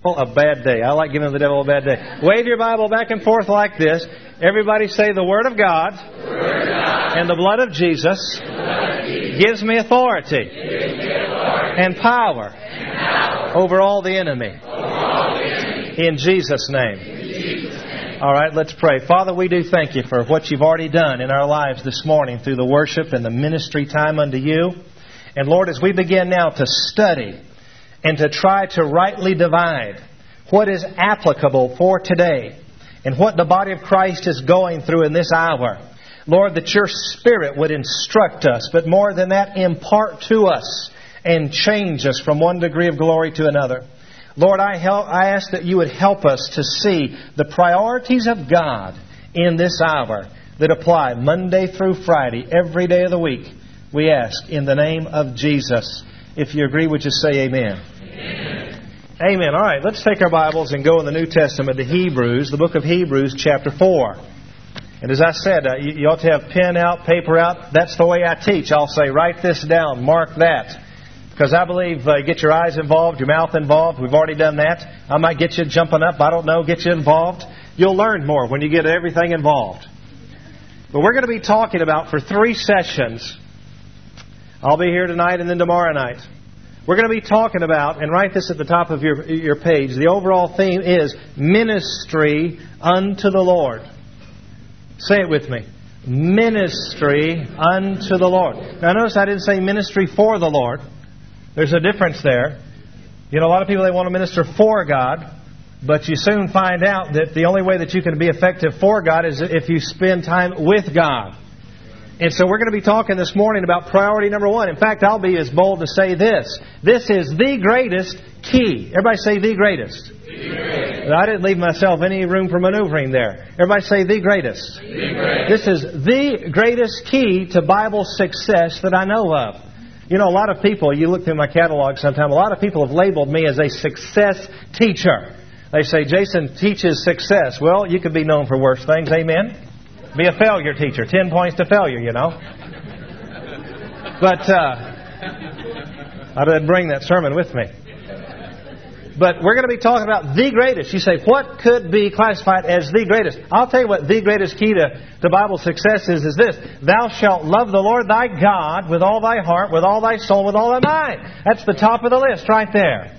A bad day. I like giving the devil a bad day. Wave your Bible back and forth like this. Everybody say the Word of God, and the blood of Jesus, gives me authority, and power, over all the enemy. In Jesus' name. All right, let's pray. Father, we do thank you for what you've already done in our lives this morning through the worship and the ministry time unto you. And Lord, as we begin now to study and to try to rightly divide what is applicable for today and what the body of Christ is going through in this hour, Lord, that your Spirit would instruct us, but more than that, impart to us and change us from one degree of glory to another. Lord, I ask that you would help us to see the priorities of God in this hour that apply Monday through Friday, every day of the week. We ask in the name of Jesus. If you agree, would you say amen? Amen. Amen. All right, let's take our Bibles and go in the New Testament to Hebrews, the book of Hebrews, chapter 4. And as I said, you ought to have pen out, paper out. That's the way I teach. I'll say, write this down, mark that. Because I believe get your eyes involved, your mouth involved. We've already done that. I might get you jumping up. I don't know. Get you involved. You'll learn more when you get everything involved. But we're going to be talking about, for 3 sessions, I'll be here tonight and then tomorrow night. We're going to be talking about, and write this at the top of your page, the overall theme is ministry unto the Lord. Say it with me. Ministry unto the Lord. Now notice I didn't say ministry for the Lord. There's a difference there. You know, a lot of people, they want to minister for God, but you soon find out that the only way that you can be effective for God is if you spend time with God. And so we're going to be talking this morning about priority number 1. In fact, I'll be as bold to say this. This is the greatest key. Everybody say the greatest. The greatest. I didn't leave myself any room for maneuvering there. Everybody say the greatest. The greatest. This is the greatest key to Bible success that I know of. You know, a lot of people, you look through my catalog sometime, a lot of people have labeled me as a success teacher. They say, Jason teaches success. Well, you could be known for worse things. Amen? Be a failure teacher. 10 points to failure, you know. But I didn't bring that sermon with me. But we're going to be talking about the greatest. You say, what could be classified as the greatest? I'll tell you what the greatest key to Bible success is this. Thou shalt love the Lord thy God with all thy heart, with all thy soul, with all thy mind. That's the top of the list right there.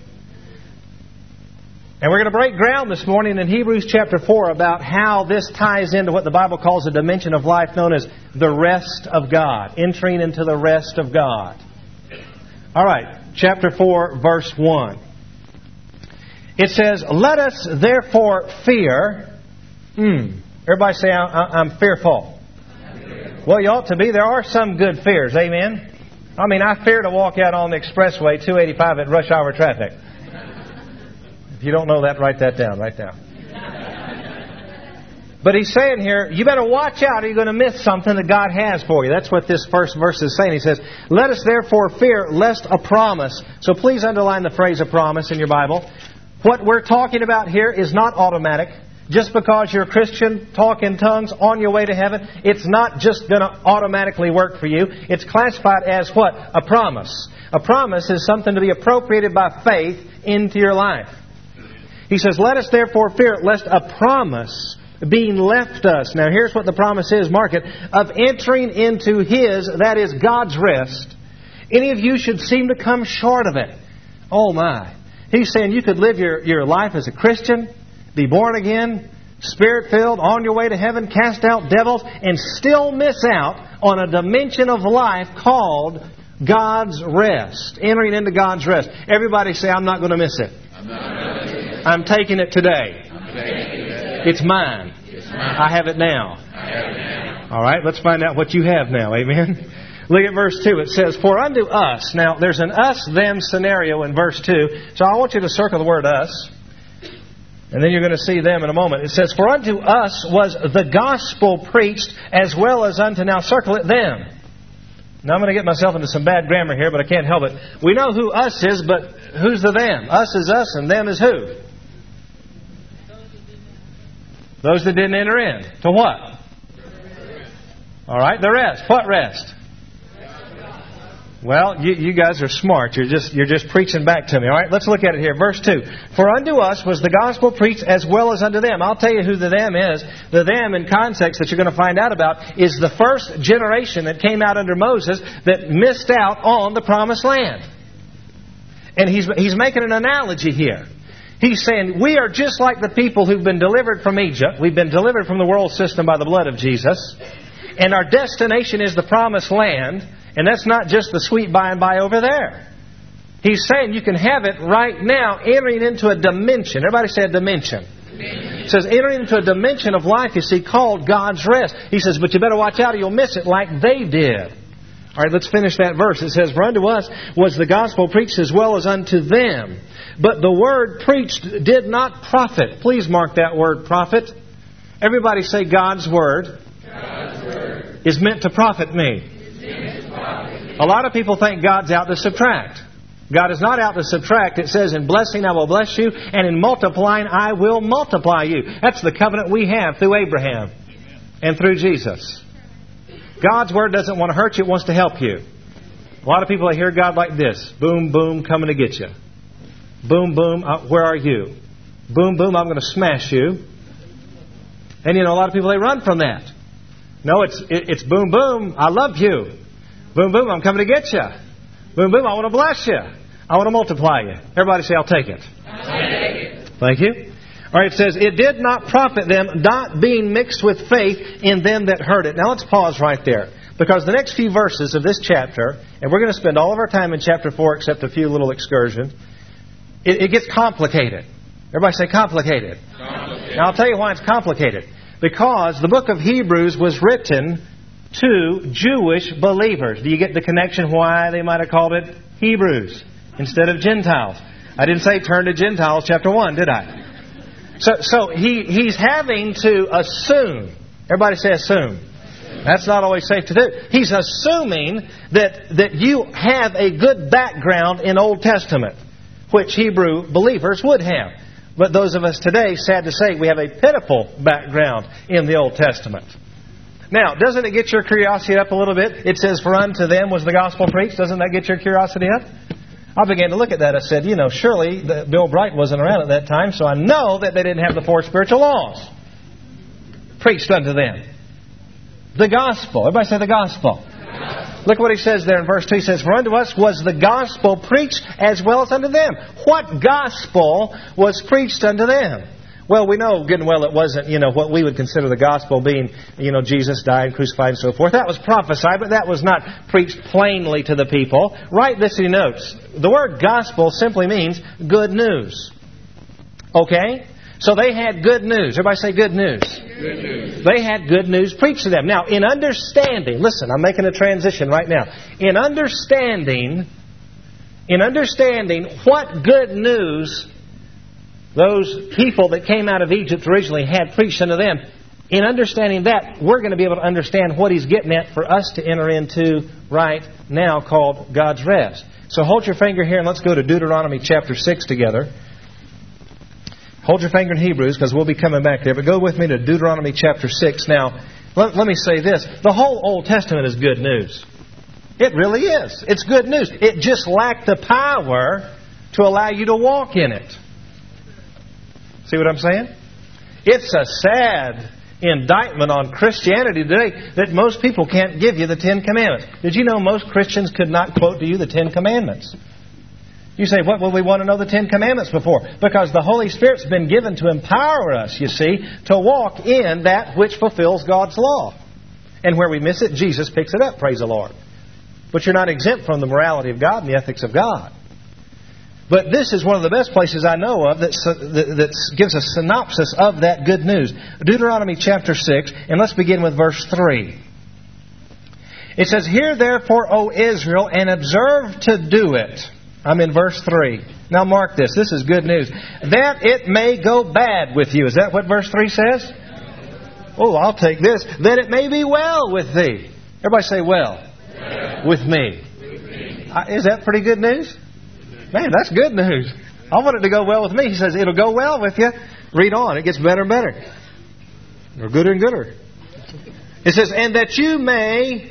And we're going to break ground this morning in Hebrews chapter 4 about how this ties into what the Bible calls a dimension of life known as the rest of God. Entering into the rest of God. All right, chapter 4, verse 1. It says, let us therefore fear. Everybody say, I'm fearful. Well, you ought to be. There are some good fears. Amen? I mean, I fear to walk out on the expressway 285 at rush hour traffic. If you don't know that, write that down right now. But he's saying here, you better watch out or you're going to miss something that God has for you. That's what this first verse is saying. He says, let us therefore fear lest a promise. So please underline the phrase a promise in your Bible. What we're talking about here is not automatic. Just because you're a Christian, talk in tongues on your way to heaven, it's not just going to automatically work for you. It's classified as what? A promise. A promise is something to be appropriated by faith into your life. He says, let us therefore fear lest a promise being left us. Now here's what the promise is, mark it, of entering into His, that is God's rest. Any of you should seem to come short of it. Oh my. He's saying you could live your life as a Christian, be born again, Spirit-filled, on your way to heaven, cast out devils, and still miss out on a dimension of life called God's rest. Entering into God's rest. Everybody say, I'm not going to miss it. I'm taking it today. It's mine. I have it now. All right, let's find out what you have now. Amen. Look at verse 2. It says, for unto us. Now, there's an us-them scenario in verse 2. So I want you to circle the word us. And then you're going to see them in a moment. It says, for unto us was the gospel preached as well as unto, now circle it, them. Now I'm going to get myself into some bad grammar here, but I can't help it. We know who us is, but who's the them? Us is us and them is who? Those that didn't enter in. To what? All right, the rest. What rest? Well, you guys are smart. You're just preaching back to me. All right, let's look at it here. Verse 2. For unto us was the gospel preached as well as unto them. I'll tell you who the them is. The them in context that you're going to find out about is the first generation that came out under Moses that missed out on the promised land. And he's making an analogy here. He's saying we are just like the people who've been delivered from Egypt. We've been delivered from the world system by the blood of Jesus. And our destination is the promised land. And that's not just the sweet by and by over there. He's saying you can have it right now, entering into a dimension. Everybody say a dimension. He says entering into a dimension of life, you see, called God's rest. He says, but you better watch out or you'll miss it like they did. All right, let's finish that verse. It says, for unto us was the gospel preached as well as unto them. But the word preached did not profit. Please mark that word, profit. Everybody say God's word, is meant to profit me. A lot of people think God's out to subtract. God is not out to subtract. It says, in blessing I will bless you, and in multiplying I will multiply you. That's the covenant we have through Abraham and through Jesus. God's word doesn't want to hurt you. It wants to help you. A lot of people hear God like this. Boom, boom, coming to get you. Boom, boom, where are you? Boom, boom, I'm going to smash you. And a lot of people, they run from that. No, it's boom, boom, I love you. Boom, boom, I'm coming to get you. Boom, boom, I want to bless you. I want to multiply you. Everybody say, I'll take it. I'll take it. Thank you. All right, it says, it did not profit them, not being mixed with faith in them that heard it. Now let's pause right there. Because the next few verses of this chapter, and we're going to spend all of our time in chapter 4 except a few little excursions, it gets complicated. Everybody say complicated. Now I'll tell you why it's complicated. Because the book of Hebrews was written to Jewish believers. Do you get the connection why they might have called it Hebrews instead of Gentiles? I didn't say turn to Gentiles chapter 1, did I? So he's having to assume. Everybody say assume. That's not always safe to do. He's assuming that you have a good background in Old Testament, which Hebrew believers would have. But those of us today, sad to say, we have a pitiful background in the Old Testament. Now, doesn't it get your curiosity up a little bit? It says, for unto them was the gospel preached. Doesn't that get your curiosity up? I began to look at that. I said, surely Bill Bright wasn't around at that time, so I know that they didn't have the 4 spiritual laws preached unto them. The gospel. Everybody say the gospel. Look what he says there in verse 2. He says, for unto us was the gospel preached as well as unto them. What gospel was preached unto them? Well, we know good and well it wasn't, what we would consider the gospel being, Jesus died, crucified, and so forth. That was prophesied, but that was not preached plainly to the people. Write this in your notes. The word gospel simply means good news. Okay? So they had good news. Everybody say good news. Good news. They had good news preached to them. Now, in understanding, listen, I'm making a transition right now. In understanding what good news those people that came out of Egypt originally had preached unto them, in understanding that, we're going to be able to understand what he's getting at for us to enter into right now called God's rest. So hold your finger here and let's go to Deuteronomy chapter 6 together. Hold your finger in Hebrews because we'll be coming back there. But go with me to Deuteronomy chapter 6. Now, let me say this. The whole Old Testament is good news. It really is. It's good news. It just lacked the power to allow you to walk in it. See what I'm saying? It's a sad indictment on Christianity today that most people can't give you the 10 Commandments. Did you know most Christians could not quote to you the 10 Commandments? You say, what will we want to know the 10 Commandments before? Because the Holy Spirit's been given to empower us, you see, to walk in that which fulfills God's law. And where we miss it, Jesus picks it up, praise the Lord. But you're not exempt from the morality of God and the ethics of God. But this is one of the best places I know of that gives a synopsis of that good news. Deuteronomy chapter 6, and let's begin with verse 3. It says, hear therefore, O Israel, and observe to do it. I'm in verse 3. Now mark this. This is good news. That it may go bad with you. Is that what verse 3 says? Oh, I'll take this. That it may be well with thee. Everybody say well. With me. Is that pretty good news? Man, that's good news. I want it to go well with me. He says, it'll go well with you. Read on. It gets better and better. Or gooder and gooder. It says, and that you may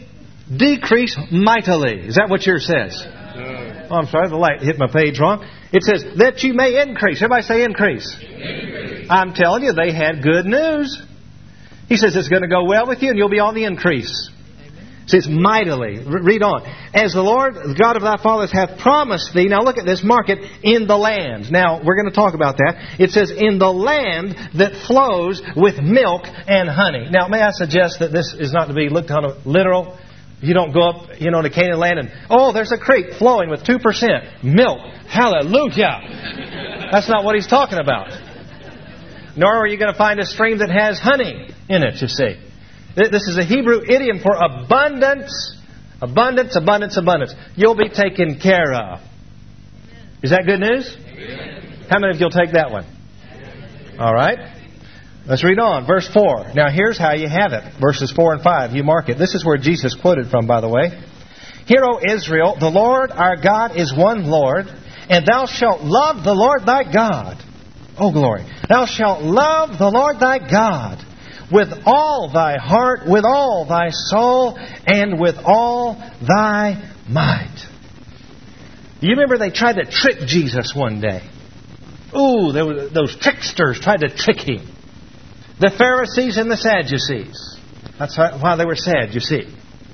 decrease mightily. Is that what yours says? Oh, I'm sorry, the light hit my page wrong. It says, that you may increase. Everybody say increase. Increase. I'm telling you, they had good news. He says it's going to go well with you and you'll be on the increase. It says mightily. Read on. As the Lord, the God of thy fathers, hath promised thee. Now look at this. Mark it. In the land. Now, we're going to talk about that. It says, in the land that flows with milk and honey. Now, may I suggest that this is not to be looked on literal. You don't go up, to Canaan land and, there's a creek flowing with 2% milk. Hallelujah. That's not what he's talking about. Nor are you going to find a stream that has honey in it, you see. This is a Hebrew idiom for abundance. Abundance, abundance, abundance. You'll be taken care of. Is that good news? How many of you will take that one? All right. Let's read on. Verse 4. Now here's how you have it. Verses 4 and 5. You mark it. This is where Jesus quoted from, by the way. Hear, O Israel, the Lord our God is one Lord, and thou shalt love the Lord thy God. Oh, glory. Thou shalt love the Lord thy God with all thy heart, with all thy soul, and with all thy might. You remember they tried to trick Jesus one day. Ooh, those tricksters tried to trick Him. The Pharisees and the Sadducees. That's why they were sad, you see.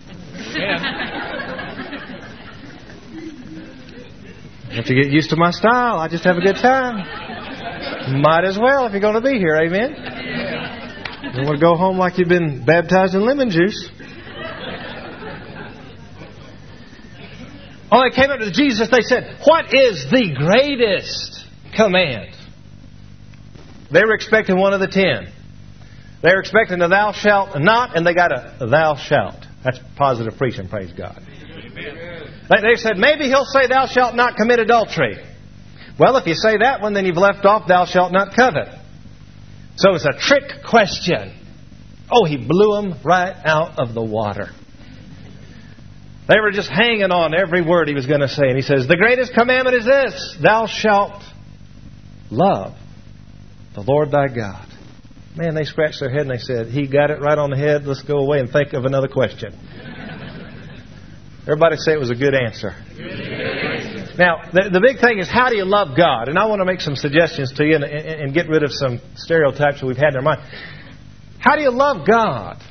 You have to get used to my style. I just have a good time. Might as well if you're going to be here. Amen. You want to go home like you've been baptized in lemon juice. Oh, they came up to Jesus. They said, what is the greatest command? They were expecting one of the 10. They were expecting a thou shalt not, and they got a thou shalt. That's positive preaching, praise God. They said, maybe he'll say thou shalt not commit adultery. Well, if you say that one, then you've left off thou shalt not covet. So it's a trick question. Oh, he blew them right out of the water. They were just hanging on every word he was going to say. And he says, the greatest commandment is this, thou shalt love the Lord thy God. Man, they scratched their head and they said, he got it right on the head. Let's go away and think of another question. Everybody say it was a good answer. Now, the big thing is, how do you love God? And I want to make some suggestions to you and get rid of some stereotypes that we've had in our mind. How do you love God?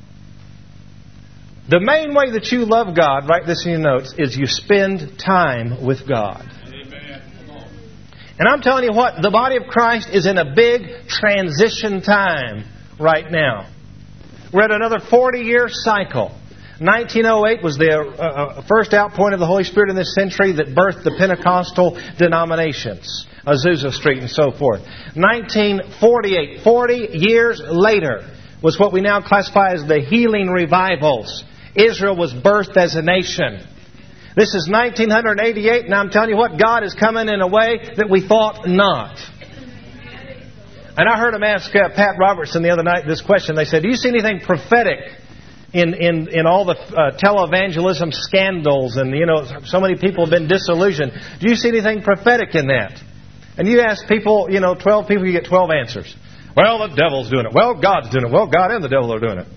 The main way that you love God, write this in your notes, is you spend time with God. And I'm telling you what, the body of Christ is in a big transition time right now. We're at another 40-year cycle. 1908 was the first outpouring of the Holy Spirit in this century that birthed the Pentecostal denominations, Azusa Street and so forth. 1948, 40 years later, was what we now classify as the healing revivals. Israel was birthed as a nation. This is 1988, and I'm telling you what, God is coming in a way that we thought not. And I heard him ask Pat Robertson the other night this question. They said, do you see anything prophetic in all the televangelism scandals, and so many people have been disillusioned? Do you see anything prophetic in that? And you ask people, 12 people, you get 12 answers. Well, the devil's doing it. Well, God's doing it. Well, God and the devil are doing it.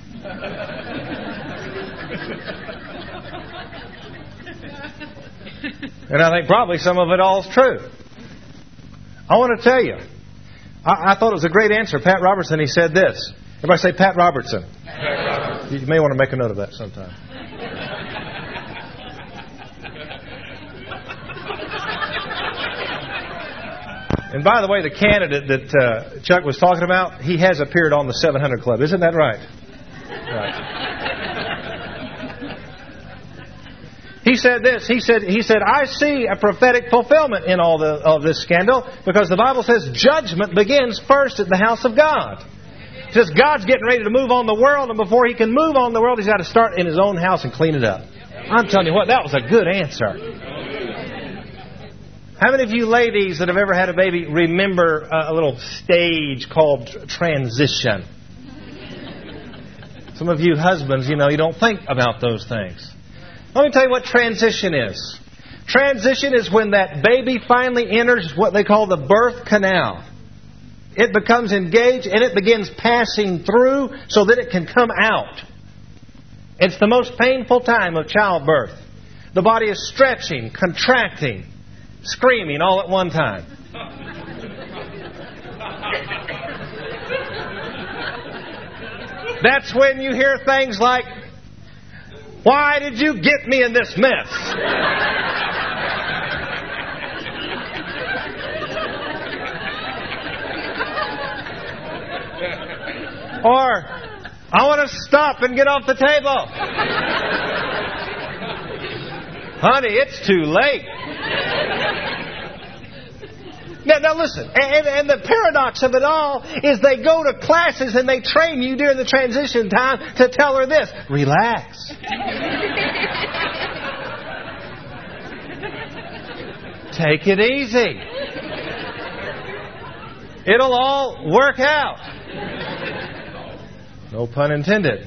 And I think probably some of it all is true. I want to tell you, I thought it was a great answer. Pat Robertson, he said this. Everybody say Pat Robertson. Pat Robertson. You may want to make a note of that sometime. And by the way, the candidate that Chuck was talking about, he has appeared on the 700 Club. Isn't that right? Right. He said this. He said, I see a prophetic fulfillment in all of this scandal, because the Bible says judgment begins first at the house of God. It says God's getting ready to move on the world, and before He can move on the world, He's got to start in His own house and clean it up. I'm telling you what, that was a good answer. How many of you ladies that have ever had a baby remember a little stage called transition? Some of you husbands, you don't think about those things. Let me tell you what transition is. Transition is when that baby finally enters what they call the birth canal. It becomes engaged and it begins passing through so that it can come out. It's the most painful time of childbirth. The body is stretching, contracting, screaming all at one time. That's when you hear things like, "Why did you get me in this mess?" Or, "I want to stop and get off the table." Honey, it's too late. Now listen, and the paradox of it all is they go to classes and they train you during the transition time to tell her this: relax. Take it easy. It'll all work out. No pun intended.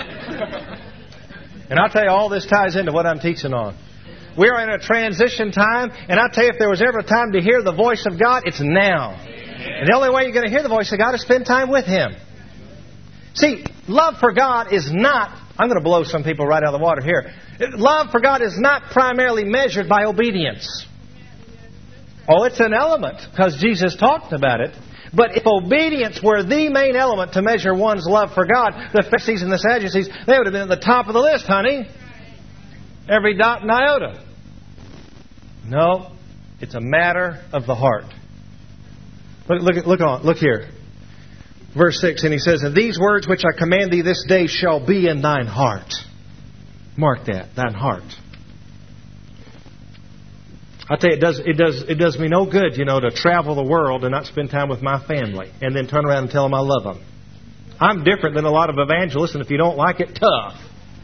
And I'll tell you, all this ties into what I'm teaching on. We are in a transition time, and I'll tell you, if there was ever a time to hear the voice of God, it's now. And the only way you're going to hear the voice of God is spend time with Him. See, love for God is not... I'm going to blow some people right out of the water here. Love for God is not primarily measured by obedience. Oh, it's an element, because Jesus talked about it. But if obedience were the main element to measure one's love for God, the Pharisees and the Sadducees, they would have been at the top of the list, honey. Every dot and iota. No, it's a matter of the heart. Look here. Verse 6, and he says, "And these words which I command thee this day shall be in thine heart." Mark that, thine heart. I tell you, it does me no good, to travel the world and not spend time with my family, and then turn around and tell them I love them. I'm different than a lot of evangelists, and if you don't like it, tough.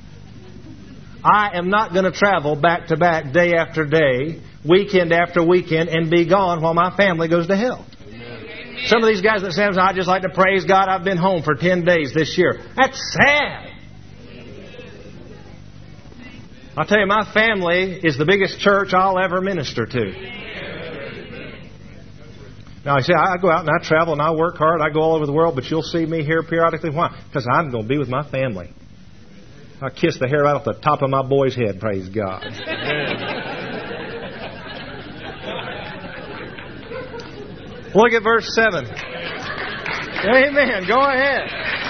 I am not going to travel back to back, day after day, weekend after weekend, and be gone while my family goes to hell. Amen. Some of these guys that say, "I just like to praise God, I've been home for 10 days this year." That's sad. I'll tell you, my family is the biggest church I'll ever minister to. Now, I say, I go out and I travel and I work hard. I go all over the world, but you'll see me here periodically. Why? Because I'm going to be with my family. I kiss the hair right off the top of my boy's head, praise God. Look at verse 7. Amen. Go ahead.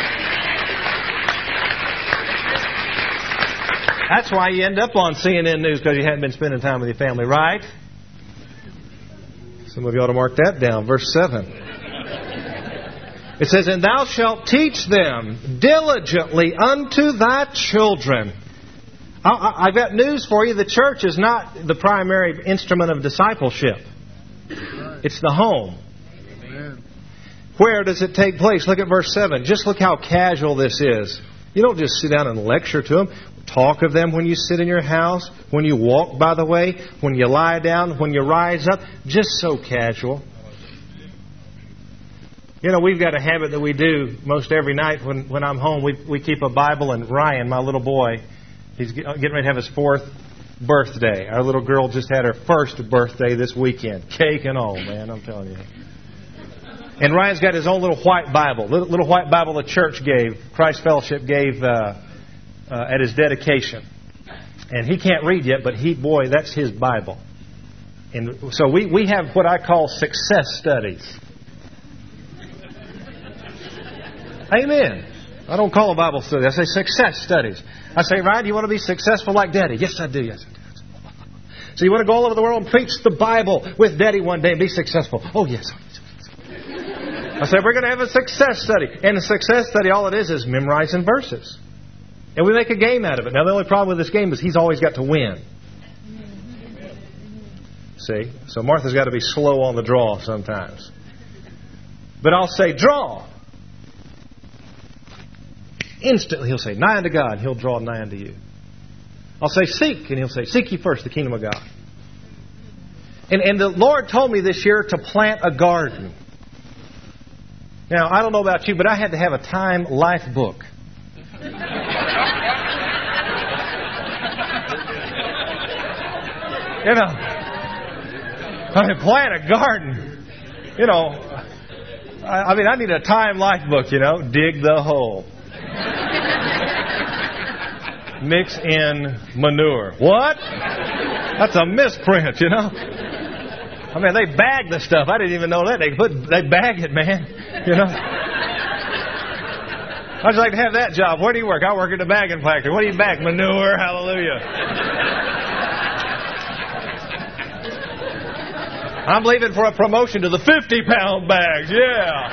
That's why you end up on CNN News, because you hadn't been spending time with your family, right? Some of you ought to mark that down. Verse 7. It says, "And thou shalt teach them diligently unto thy children." I've got news for you. The church is not the primary instrument of discipleship. It's the home. Where does it take place? Look at verse 7. Just look how casual this is. You don't just sit down and lecture to them. Talk of them when you sit in your house, when you walk by the way, when you lie down, when you rise up. Just so casual. We've got a habit that we do most every night when I'm home. We keep a Bible, and Ryan, my little boy, he's getting ready to have his 4th birthday. Our little girl just had her 1st birthday this weekend. Cake and all, man, I'm telling you. And Ryan's got his own little white Bible. Little white Bible the church gave, Christ Fellowship gave at his dedication. And he can't read yet, but that's his Bible. And so we have what I call success studies. Amen. I don't call a Bible study. I say success studies. I say, "Ryan, do you want to be successful like Daddy?" "Yes, I do. Yes, I do." "So you want to go all over the world and preach the Bible with Daddy one day and be successful?" "Oh, yes." I say, "We're going to have a success study." And a success study, all it is memorizing verses. And we make a game out of it. Now, the only problem with this game is he's always got to win. See? So Martha's got to be slow on the draw sometimes. But I'll say, "Draw." Instantly he'll say, "Nigh unto God," and he'll draw nigh unto you. I'll say, "Seek," and he'll say, "Seek ye first the kingdom of God." And the Lord told me this year to plant a garden. Now, I don't know about you, but I had to have a Time Life book. Plant a garden. I need a Time Life book, dig the hole. Mix in manure. What? That's a misprint, you know. I mean, they bag the stuff. I didn't even know that. They bag it, man. You know. I'd like to have that job. Where do you work? I work at the bagging factory. What do you bag? Manure. Hallelujah. I'm leaving for a promotion to the 50-pound bags. Yeah.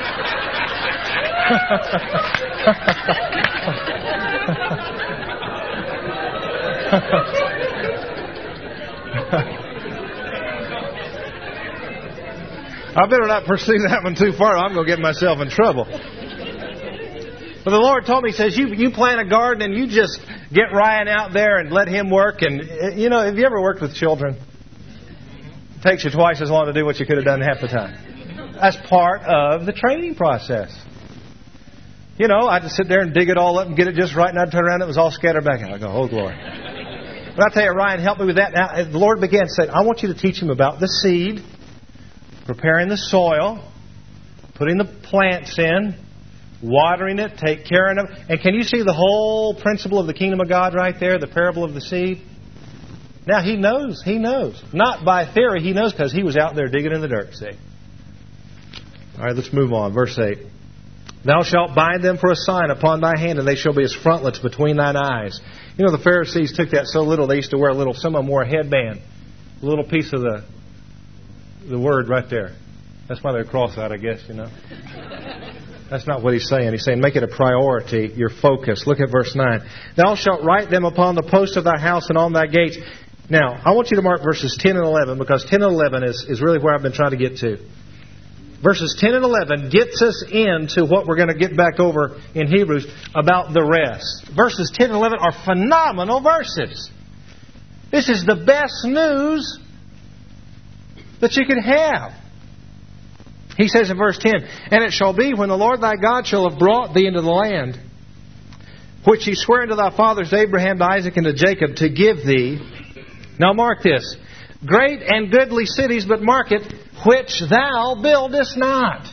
I better not pursue that one too far. I'm going to get myself in trouble. But the Lord told me, He says, you plant a garden and you just get Ryan out there and let him work. And, you know, have you ever worked with children? It takes you twice as long to do what you could have done half the time. That's part of the training process. You know, I'd just sit there and dig it all up and get it just right, and I'd turn around and it was all scattered back out. I go, oh, glory. But I tell you, Ryan helped me with that. Now, the Lord began to say, I want you to teach him about the seed, preparing the soil, putting the plants in, watering it, take care of them. And can you see the whole principle of the kingdom of God right there, the parable of the seed? Now, he knows. He knows. Not by theory. He knows because he was out there digging in the dirt, see. All right, let's move on. Verse 8. Thou shalt bind them for a sign upon thy hand, and they shall be as frontlets between thine eyes. You know, the Pharisees took that so little, they used to wear some of them wore a headband. A little piece of the word right there. That's why they're cross-eyed, I guess, you know. That's not what he's saying. He's saying make it a priority, your focus. Look at verse 9. Thou shalt write them upon the posts of thy house and on thy gates. Now, I want you to mark verses 10 and 11, because 10 and 11 is really where I've been trying to get to. Verses 10 and 11 gets us into what we're going to get back over in Hebrews about the rest. Verses 10 and 11 are phenomenal verses. This is the best news that you could have. He says in verse 10, And it shall be when the Lord thy God shall have brought thee into the land, which He sware unto thy fathers Abraham, to Isaac, and to Jacob, to give thee. Now mark this. Great and goodly cities, but mark it, which thou buildest not.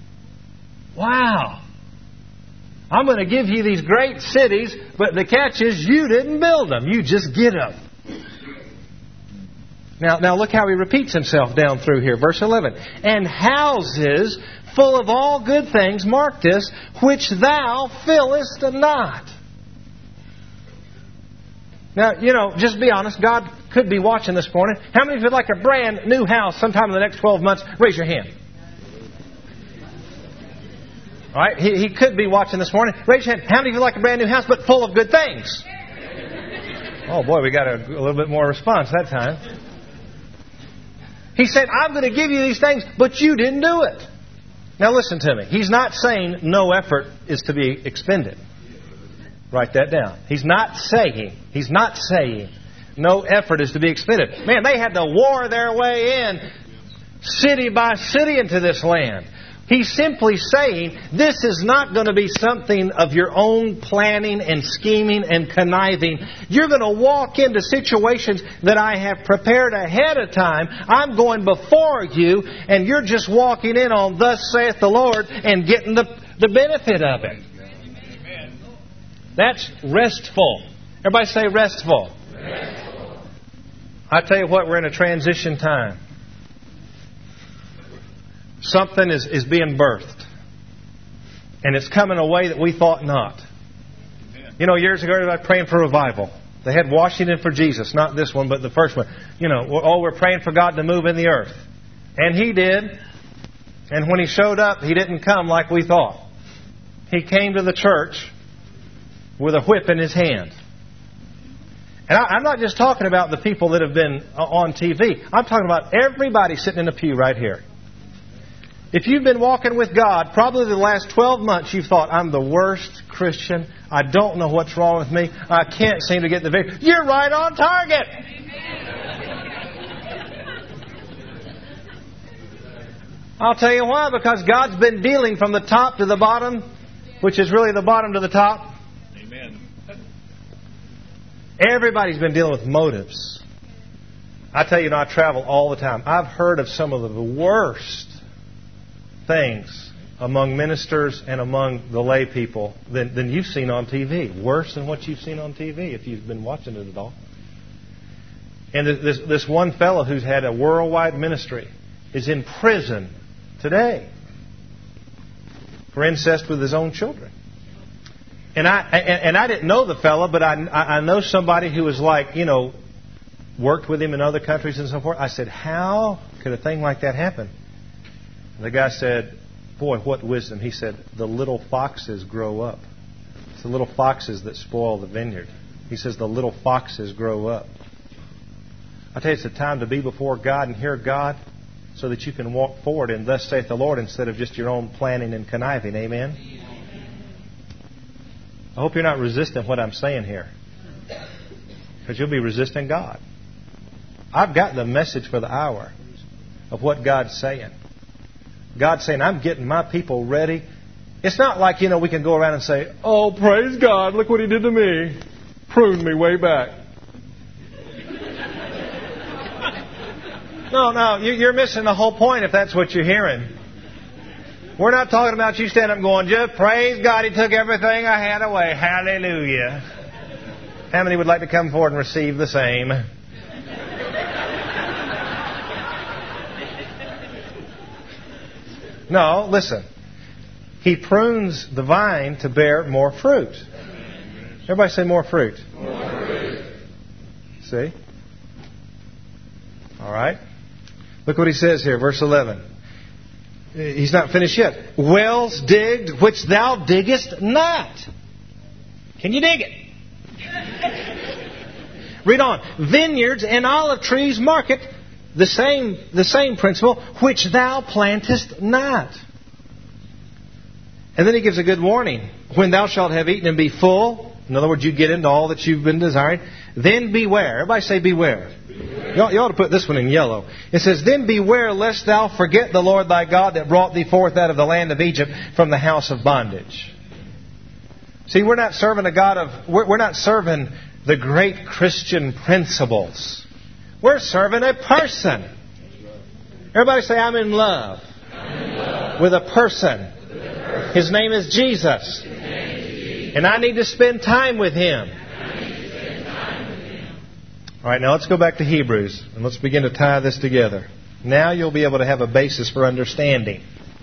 Wow. I'm going to give you these great cities, but the catch is you didn't build them. You just get them. Now look how he repeats himself down through here. Verse 11. And houses full of all good things, mark this, which thou fillest not. Now, you know, just be honest. God could be watching this morning. How many of you would like a brand new house sometime in the next 12 months? Raise your hand. All right, he could be watching this morning. Raise your hand. How many of you like a brand new house but full of good things? Oh boy, we got a little bit more response that time. He said, I'm going to give you these things, but you didn't do it. Now listen to me. He's not saying no effort is to be expended. Write that down. He's not saying no effort is to be expended. Man, they had to war their way in city by city into this land. He's simply saying this is not going to be something of your own planning and scheming and conniving. You're going to walk into situations that I have prepared ahead of time. I'm going before you, and you're just walking in on thus saith the Lord and getting the benefit of it. That's restful. Everybody say restful. Restful. I tell you what, we're in a transition time. Something is being birthed. And it's coming a way that we thought not. You know, years ago, everybody praying for revival. They had Washington for Jesus. Not this one, but the first one. You know, we're praying for God to move in the earth. And He did. And when He showed up, He didn't come like we thought. He came to the church with a whip in His hand. And I'm not just talking about the people that have been on TV. I'm talking about everybody sitting in a pew right here. If you've been walking with God, probably the last 12 months, you've thought, I'm the worst Christian. I don't know what's wrong with me. I can't seem to get the victory. You're right on target. I'll tell you why. Because God's been dealing from the top to the bottom, which is really the bottom to the top. Amen. Everybody's been dealing with motives. I tell you, I travel all the time. I've heard of some of the worst things among ministers and among the lay people than you've seen on TV. Worse than what you've seen on TV if you've been watching it at all. And this one fellow who's had a worldwide ministry is in prison today for incest with his own children. And I didn't know the fellow, but I know somebody who was like, worked with him in other countries and so forth. I said, how could a thing like that happen? And the guy said, boy, what wisdom. He said, the little foxes grow up. It's the little foxes that spoil the vineyard. He says, the little foxes grow up. I tell you, it's a time to be before God and hear God so that you can walk forward in thus saith the Lord instead of just your own planning and conniving. Amen? I hope you're not resisting what I'm saying here, because you'll be resisting God. I've got the message for the hour of what God's saying. God's saying, I'm getting my people ready. It's not like, we can go around and say, oh, praise God, look what He did to me. Pruned me way back. No, you're missing the whole point if that's what you're hearing. We're not talking about you standing up going, just praise God, He took everything I had away. Hallelujah. How many would like to come forward and receive the same? No, listen. He prunes the vine to bear more fruit. Everybody say more fruit. More fruit. See? All right. Look what he says here, verse 11. He's not finished yet. Wells digged, which thou diggest not. Can you dig it? Read on. Vineyards and olive trees market, the same principle, which thou plantest not. And then he gives a good warning. When thou shalt have eaten and be full, in other words, you get into all that you've been desiring, then beware. Everybody say beware. You ought to put this one in yellow. It says, then beware lest thou forget the Lord thy God that brought thee forth out of the land of Egypt from the house of bondage. See, we're not serving we're not serving the great Christian principles. We're serving a person. Everybody say, I'm in love. With a person. His name is Jesus. And I need to spend time with Him. All right, now let's go back to Hebrews and let's begin to tie this together. Now you'll be able to have a basis for understanding.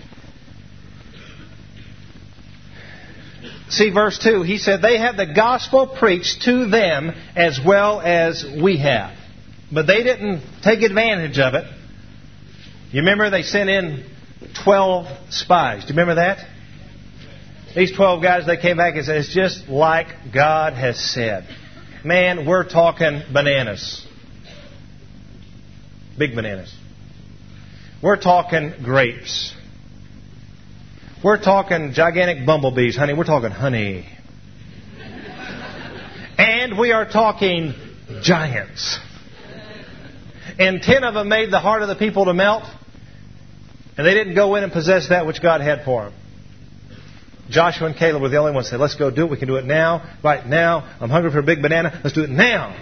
See, verse 2, he said, they have the gospel preached to them as well as we have. But they didn't take advantage of it. You remember they sent in 12 spies. Do you remember that? These 12 guys, they came back and said, it's just like God has said. Man, we're talking bananas. Big bananas. We're talking grapes. We're talking gigantic bumblebees, honey. We're talking honey. And we are talking giants. And 10 of them made the heart of the people to melt. And they didn't go in and possess that which God had for them. Joshua and Caleb were the only ones who said, let's go do it. We can do it now. Right now. I'm hungry for a big banana. Let's do it now.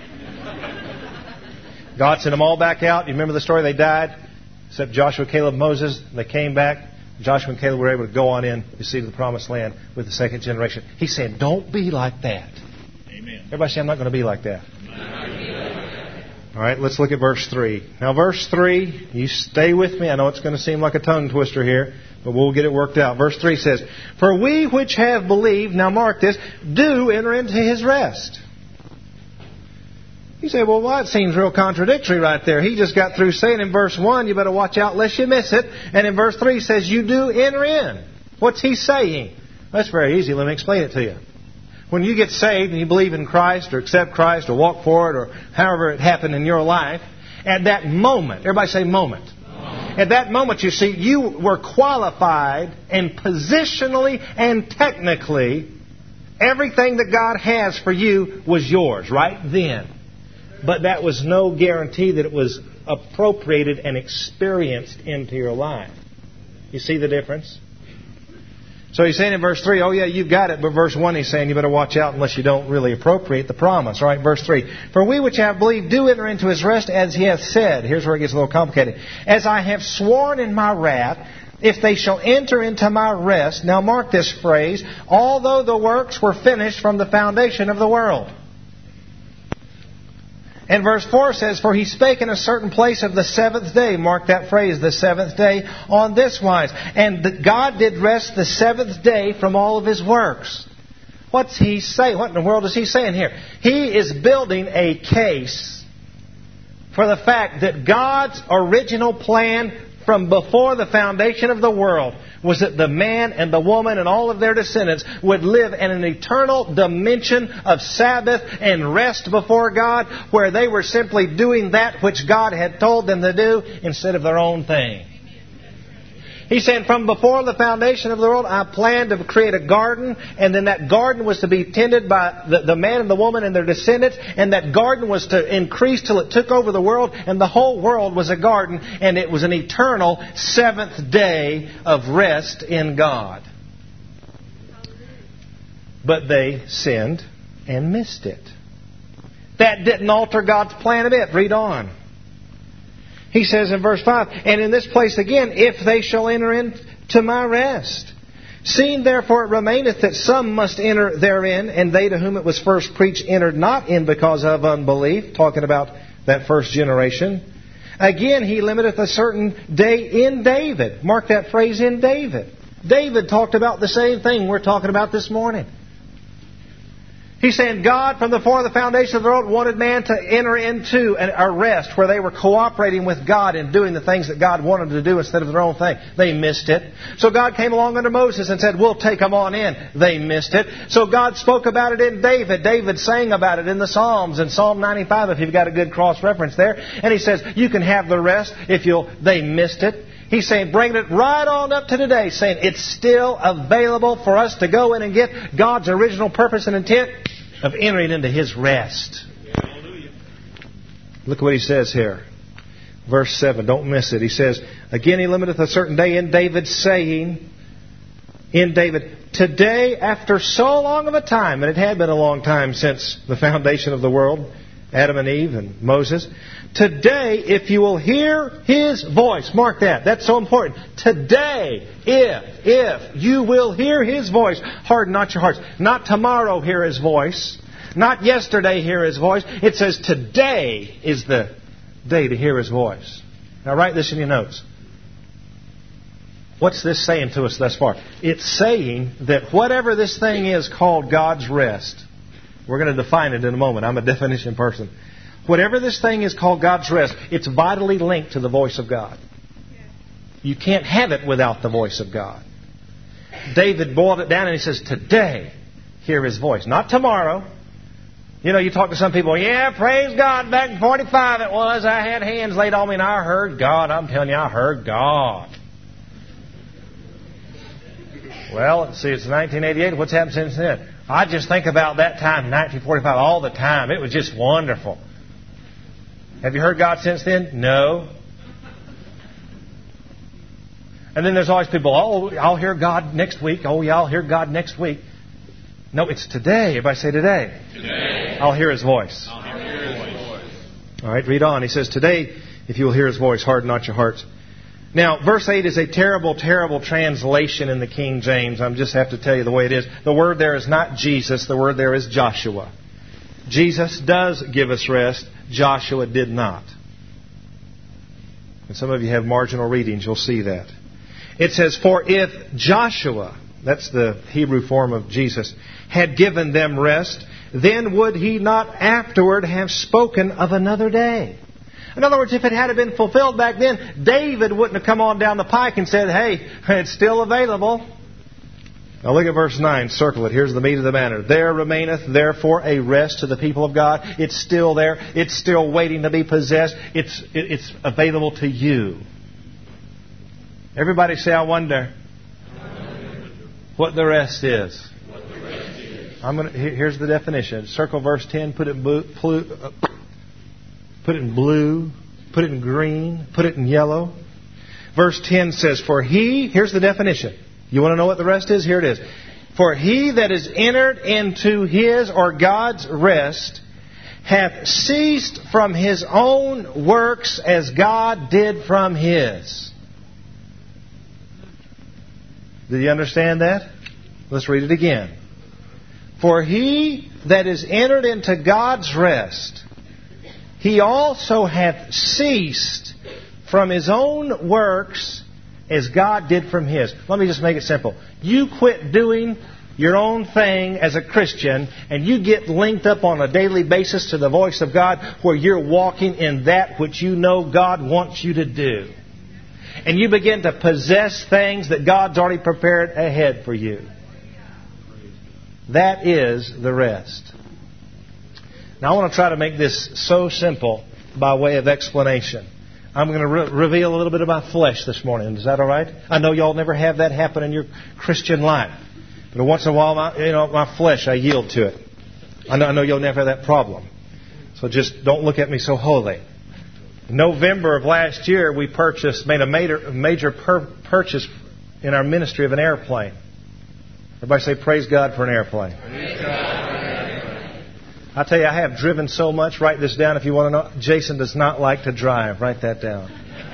God sent them all back out. You remember the story? They died. Except Joshua, Caleb, Moses. They came back. Joshua and Caleb were able to go on in, receive the promised land with the second generation. He's saying, don't be like that. Amen. Everybody say, I'm not going to be like that. All right, let's look at verse 3. Now, verse 3, you stay with me. I know it's going to seem like a tongue twister here, but we'll get it worked out. Verse 3 says, for we which have believed, now mark this, do enter into His rest. You say, well, it seems real contradictory right there. He just got through saying in verse 1, you better watch out lest you miss it. And in verse 3 says, you do enter in. What's he saying? That's very easy. Let me explain it to you. When you get saved and you believe in Christ or accept Christ or walk forward or however it happened in your life, at that moment, everybody say moment. At that moment, you see, you were qualified and positionally and technically, everything that God has for you was yours right then. But that was no guarantee that it was appropriated and experienced into your life. You see the difference? So he's saying in verse 3, oh yeah, you've got it. But verse 1, he's saying you better watch out unless you don't really appropriate the promise. All right, verse 3. For we which have believed do enter into His rest as He hath said. Here's where it gets a little complicated. As I have sworn in my wrath, if they shall enter into my rest. Now mark this phrase, although the works were finished from the foundation of the world. And verse 4 says, for he spake in a certain place of the seventh day. Mark that phrase, the seventh day, on this wise. And God did rest the seventh day from all of His works. What's He saying? What in the world is He saying here? He is building a case for the fact that God's original plan from before the foundation of the world was that the man and the woman and all of their descendants would live in an eternal dimension of Sabbath and rest before God, where they were simply doing that which God had told them to do instead of their own thing. He's saying, from before the foundation of the world, I planned to create a garden, and then that garden was to be tended by the man and the woman and their descendants, and that garden was to increase till it took over the world, and the whole world was a garden, and it was an eternal seventh day of rest in God. But they sinned and missed it. That didn't alter God's plan a bit. Read on. He says in verse 5, and in this place again, if they shall enter into my rest. Seeing therefore it remaineth that some must enter therein, and they to whom it was first preached entered not in because of unbelief. Talking about that first generation. Again, He limiteth a certain day in David. Mark that phrase, in David. David talked about the same thing we're talking about this morning. He's saying God, from before the foundation of the world, wanted man to enter into a rest where they were cooperating with God and doing the things that God wanted to do instead of their own thing. They missed it. So God came along under Moses and said, we'll take them on in. They missed it. So God spoke about it in David. David sang about it in the Psalms, in Psalm 95, if you've got a good cross-reference there. And he says, you can have the rest if they missed it. He's saying, bringing it right on up to today, saying it's still available for us to go in and get God's original purpose and intent of entering into His rest. Look what he says here. Verse 7, don't miss it. He says, again He limiteth a certain day in David, saying, in David, today after so long of a time, and it had been a long time since the foundation of the world, Adam and Eve and Moses, today if you will hear His voice, mark that, that's so important. Today, if you will hear His voice, harden not your hearts. Not tomorrow hear His voice. Not yesterday hear His voice. It says today is the day to hear His voice. Now write this in your notes. What's this saying to us thus far? It's saying that whatever this thing is called God's rest, we're going to define it in a moment. I'm a definition person. Whatever this thing is called God's rest, it's vitally linked to the voice of God. You can't have it without the voice of God. David boiled it down and he says, today, hear His voice. Not tomorrow. You know, you talk to some people, yeah, praise God, back in 45 it was, I had hands laid on me and I heard God. I'm telling you, I heard God. Well, see, it's 1988. What's happened since then? I just think about that time, 1945, all the time. It was just wonderful. Have you heard God since then? No. And then there's always people, oh, I'll hear God next week. Oh, yeah, I'll hear God next week. No, it's today. Everybody say today. Today. I'll hear His voice. I'll hear His voice. All right, read on. He says, today, if you will hear His voice, harden not your hearts. Now, verse 8 is a terrible, terrible translation in the King James. I just have to tell you the way it is. The word there is not Jesus. The word there is Joshua. Jesus does give us rest. Joshua did not. And some of you have marginal readings. You'll see that. It says, for if Joshua, that's the Hebrew form of Jesus, had given them rest, then would He not afterward have spoken of another day? In other words, if it had been fulfilled back then, David wouldn't have come on down the pike and said, hey, it's still available. Now look at verse 9. Circle it. Here's the meat of the matter. There remaineth therefore a rest to the people of God. It's still there. It's still waiting to be possessed. It's available to you. Everybody say, I wonder what the rest is. Here's the definition. Circle verse 10. Put it in blue. Put it in green. Put it in yellow. Verse 10 says, for He, here's the definition. You want to know what the rest is? Here it is. For he that is entered into His or God's rest hath ceased from his own works as God did from His. Do you understand that? Let's read it again. For he that is entered into God's rest, he also hath ceased from his own works as God did from his. Let me just make it simple. You quit doing your own thing as a Christian, and you get linked up on a daily basis to the voice of God, where you're walking in that which you know God wants you to do. And you begin to possess things that God's already prepared ahead for you. That is the rest. Now I want to try to make this so simple by way of explanation. I'm going to reveal a little bit of my flesh this morning. Is that all right? I know y'all never have that happen in your Christian life. But once in a while, my flesh, I yield to it. I know you'll never have that problem. So just don't look at me so holy. In November of last year, we made a major purchase in our ministry of an airplane. Everybody say, praise God for an airplane. Praise God for an airplane. I tell you, I have driven so much. Write this down if you want to know. Jason does not like to drive. Write that down.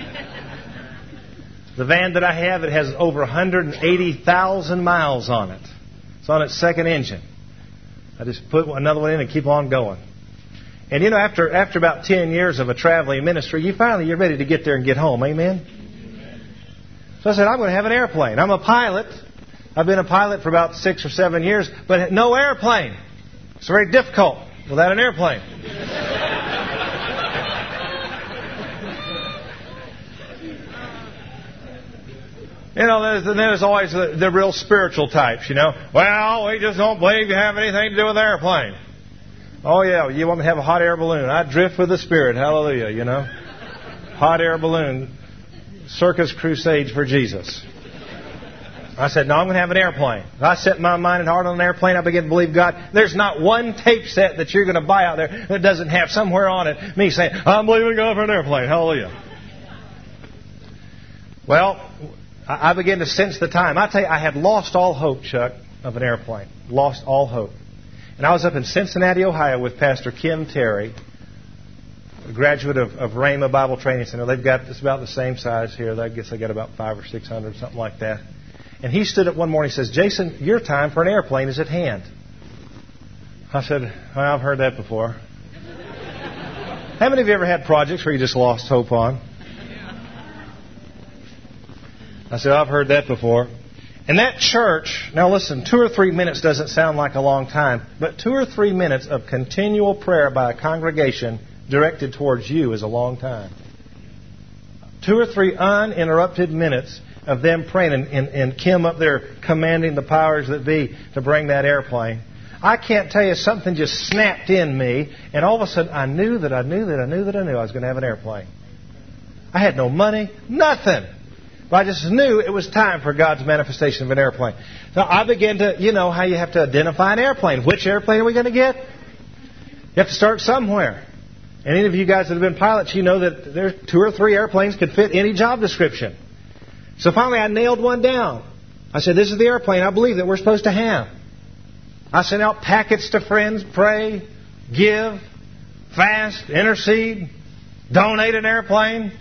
The van that I have, it has over 180,000 miles on it. It's on its second engine. I just put another one in and keep on going. And after about 10 years of a traveling ministry, you're ready to get there and get home. Amen? So I said, I'm going to have an airplane. I'm a pilot. I've been a pilot for about 6 or 7 years, but no airplane. It's very difficult without an airplane. There's always the real spiritual types, Well, we just don't believe you have anything to do with an airplane. Oh, yeah, you want me to have a hot air balloon. I drift with the Spirit. Hallelujah, Hot air balloon. Circus crusades for Jesus. I said, no, I'm going to have an airplane. If I set my mind and heart on an airplane, I begin to believe God. There's not one tape set that you're going to buy out there that doesn't have somewhere on it me saying, I'm believing God for an airplane. Hallelujah. Well, I began to sense the time. I tell you, I had lost all hope, Chuck, of an airplane. Lost all hope. And I was up in Cincinnati, Ohio with Pastor Kim Terry, a graduate of Rhema Bible Training Center. It's about the same size here. I guess they got about 500 or 600, something like that. And he stood up one morning and says, Jason, your time for an airplane is at hand. I said, well, I've heard that before. How many of you ever had projects where you just lost hope on? I said, I've heard that before. And that church, now listen, 2 or 3 minutes doesn't sound like a long time, but 2 or 3 minutes of continual prayer by a congregation directed towards you is a long time. 2 or 3 uninterrupted minutes of them praying and Kim up there commanding the powers that be to bring that airplane. I can't tell you, something just snapped in me, and all of a sudden I knew I was going to have an airplane. I had no money, nothing. But I just knew it was time for God's manifestation of an airplane. So I began to, how you have to identify an airplane. Which airplane are we going to get? You have to start somewhere. And any of you guys that have been pilots, you know that there's 2 or 3 airplanes could fit any job description. So finally I nailed one down. I said, this is the airplane I believe that we're supposed to have. I sent out packets to friends, pray, give, fast, intercede, donate an airplane.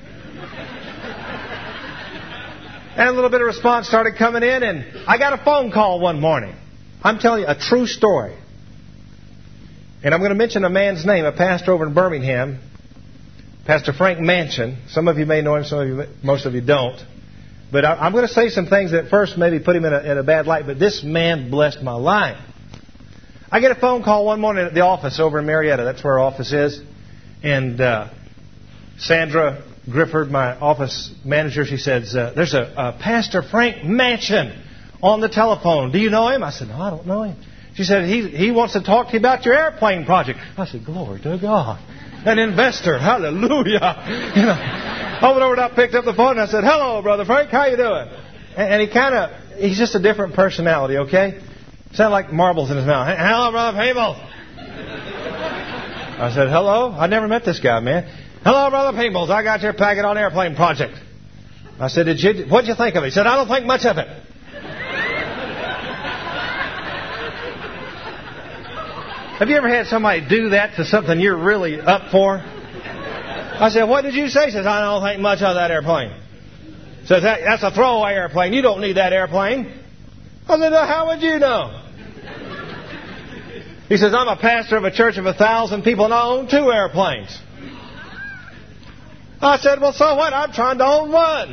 And a little bit of response started coming in, and I got a phone call one morning. I'm telling you a true story. And I'm going to mention a man's name, a pastor over in Birmingham, Pastor Frank Manchin. Some of you may know him, most of you don't. But I'm going to say some things that at first maybe put him in a bad light, but this man blessed my life. I get a phone call one morning at the office over in Marietta. That's where our office is. And Sandra Grifford, my office manager, she says, there's a Pastor Frank Manchin on the telephone. Do you know him? I said, no, I don't know him. She said, he wants to talk to you about your airplane project. I said, glory to God. An investor. Hallelujah. I went over and I picked up the phone and I said, hello, Brother Frank. How you doing? And he's just a different personality, okay? Sounded like marbles in his mouth. Hello, Brother Peebles. I said, hello. I never met this guy, man. Hello, Brother Peebles. I got your packet on airplane project. I said, what'd you think of it? He said, I don't think much of it. Have you ever had somebody do that to something you're really up for? I said, what did you say? He says, I don't think much of that airplane. Says, that's a throwaway airplane. You don't need that airplane. I said, how would you know? He says, I'm a pastor of a church of 1,000 people and I own 2 airplanes. I said, well, so what? I'm trying to own one.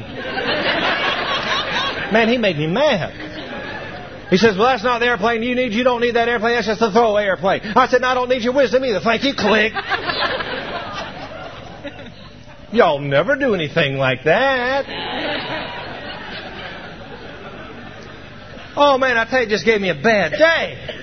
Man, he made me mad. He says, well, that's not the airplane you need. You don't need that airplane. That's just a throwaway airplane. I said, I don't need your wisdom either. Thank you. Click. Y'all never do anything like that. Oh, man, I tell you, it just gave me a bad day.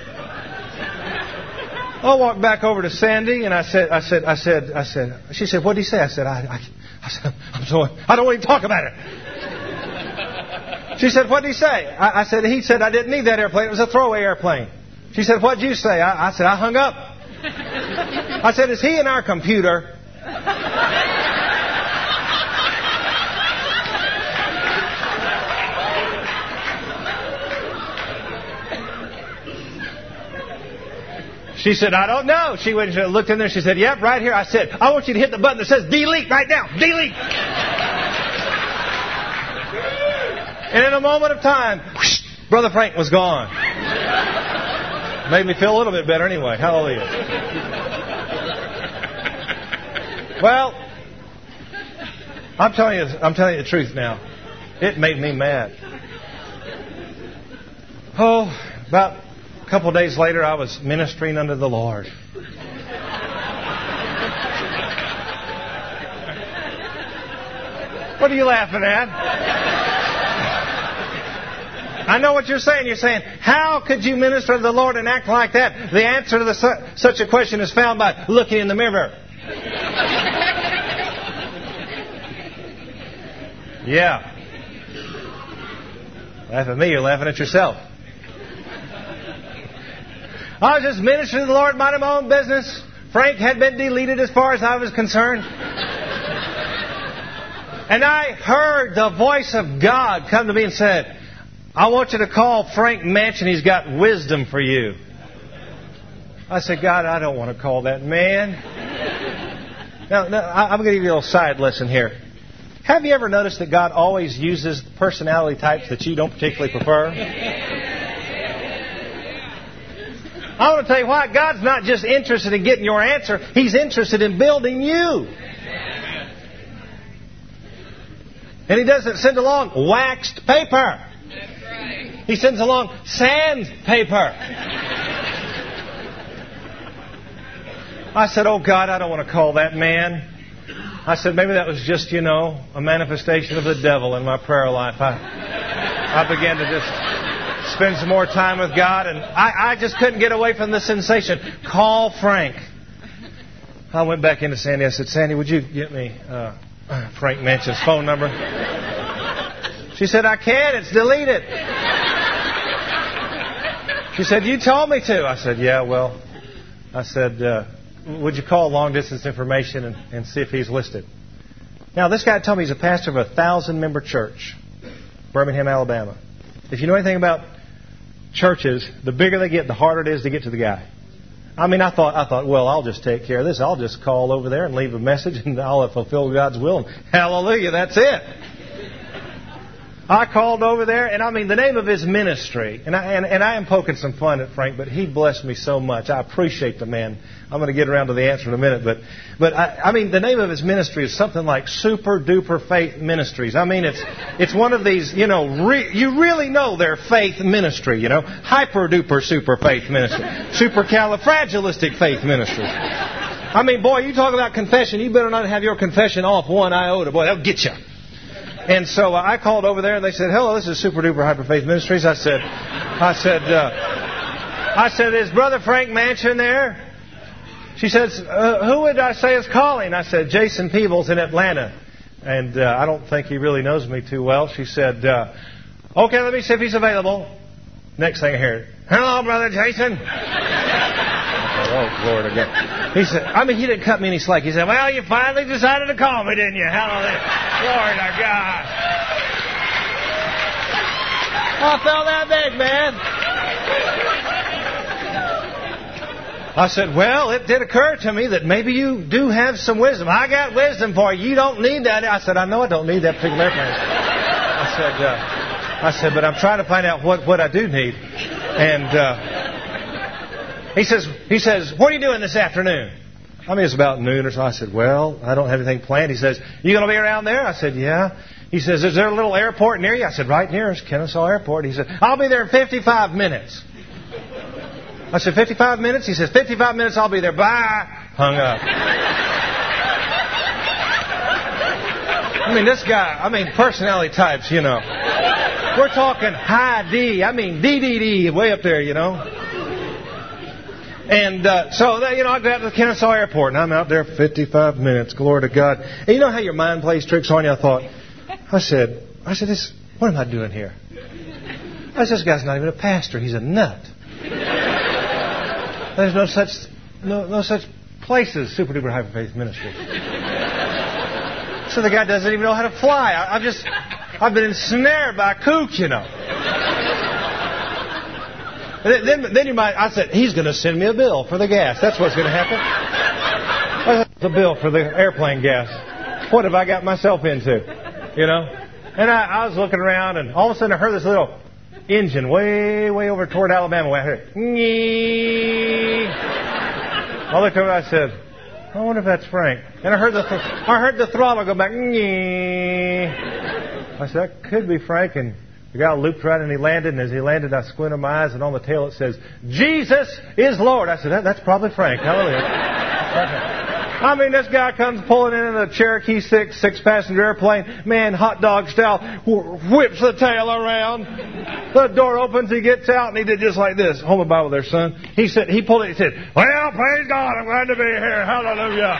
I walked back over to Sandy and I said, she said, what did he say? I said, I'm sorry. I don't want to talk about it. She said, what did he say? I said, he said I didn't need that airplane. It was a throwaway airplane. She said, what did you say? I said, I hung up. I said, is he in our computer? She said, I don't know. She went and looked in there. She said, yep, right here. I said, I want you to hit the button that says delete right now. Delete. And in a moment of time, whoosh, Brother Frank was gone. Made me feel a little bit better anyway. Hallelujah. Well, I'm telling you the truth now. It made me mad. Oh, about a couple of days later, I was ministering unto the Lord. What are you laughing at? I know what you're saying. You're saying, how could you minister to the Lord and act like that? The answer to such a question is found by looking in the mirror. Yeah. Laugh at me, you're laughing at yourself. I was just ministering to the Lord, minding my own business. Frank had been deleted as far as I was concerned. And I heard the voice of God come to me and said, I want you to call Frank Manchin. He's got wisdom for you. I said, God, I don't want to call that man. Now, I'm going to give you a little side lesson here. Have you ever noticed that God always uses personality types that you don't particularly prefer? I want to tell you why. God's not just interested in getting your answer. He's interested in building you. And He doesn't send along waxed paper. He sends along sandpaper. I said, oh God, I don't want to call that man. I said, maybe that was just, a manifestation of the devil in my prayer life. I began to just spend some more time with God, and I just couldn't get away from the sensation. Call Frank. I went back into Sandy. I said, Sandy, would you get me Frank Manchin's phone number? She said, I can't. It's deleted. She said, you told me to. I said, yeah, well. I said, would you call long distance information and see if he's listed? Now, this guy told me he's a pastor of a 1,000-member church, Birmingham, Alabama. If you know anything about churches, the bigger they get, the harder it is to get to the guy. I mean, I thought, well, I'll just take care of this. I'll just call over there and leave a message, and I'll fulfill God's will. And hallelujah, that's it. I called over there, and I mean, the name of his ministry, and I am poking some fun at Frank, but he blessed me so much. I appreciate the man. I'm going to get around to the answer in a minute, but I mean, the name of his ministry is something like Super Duper Faith Ministries. I mean, it's one of these, you really know their faith ministry, Hyper Duper Super Faith Ministry, Supercalifragilistic Faith Ministry. I mean, boy, you talk about confession, you better not have your confession off one iota. Boy, that'll get you. And so I called over there and they said, hello, this is Super Duper Hyper Faith Ministries. I said, is Brother Frank Manchin there? She says, who would I say is calling? I said, Jason Peebles in Atlanta. And I don't think he really knows me too well. She said, okay, let me see if he's available. Next thing I hear, hello, Brother Jason. Oh, Lord, again. He said, he didn't cut me any slack. He said, well, you finally decided to call me, didn't you? Hallelujah. Glory to God. I felt that big, man. I said, well, it did occur to me that maybe you do have some wisdom. I got wisdom for you. You don't need that. I said, I know I don't need that particular airplane. I said, but I'm trying to find out what I do need. And he says, what are you doing this afternoon? I mean, it's about noon or so. I said, well, I don't have anything planned. He says, you going to be around there? I said, yeah. He says, is there a little airport near you? I said, right near us, Kennesaw Airport. He said, I'll be there in 55 minutes. I said, 55 minutes? He says, 55 minutes, I'll be there. Bye. Hung up. I mean, this guy, personality types, you know. We're talking high D. I mean, D, way up there, you know. And so, I got to the Kennesaw Airport, and I'm out there 55 minutes. Glory to God. And you know how your mind plays tricks on you? I said, what am I doing here? I said, this guy's not even a pastor. He's a nut. There's no such place as Super Duper Hyper Faith Ministry. So the guy doesn't even know how to fly. I've been ensnared by a kook, you know. Then you might. I said, he's going to send me a bill for the gas. That's what's going to happen. The bill for the airplane gas. What have I got myself into? You know. And I was looking around, and all of a sudden I heard this little engine way over toward Alabama. I heard, "Ngee." I looked over and I said, I wonder if that's Frank. And I heard the throttle go back. Ngee. I said, that could be Frank. And the guy looped right and he landed. And as he landed, I squinted my eyes, and on the tail it says, Jesus is Lord. I said, that's probably Frank. Hallelujah. I mean, this guy comes pulling in a Cherokee 6 six-passenger airplane, man, hot dog style, whips the tail around. The door opens, he gets out, and he did just like this. Hold my Bible there, son. He pulled it, he said, well, praise God, I'm glad to be here. Hallelujah.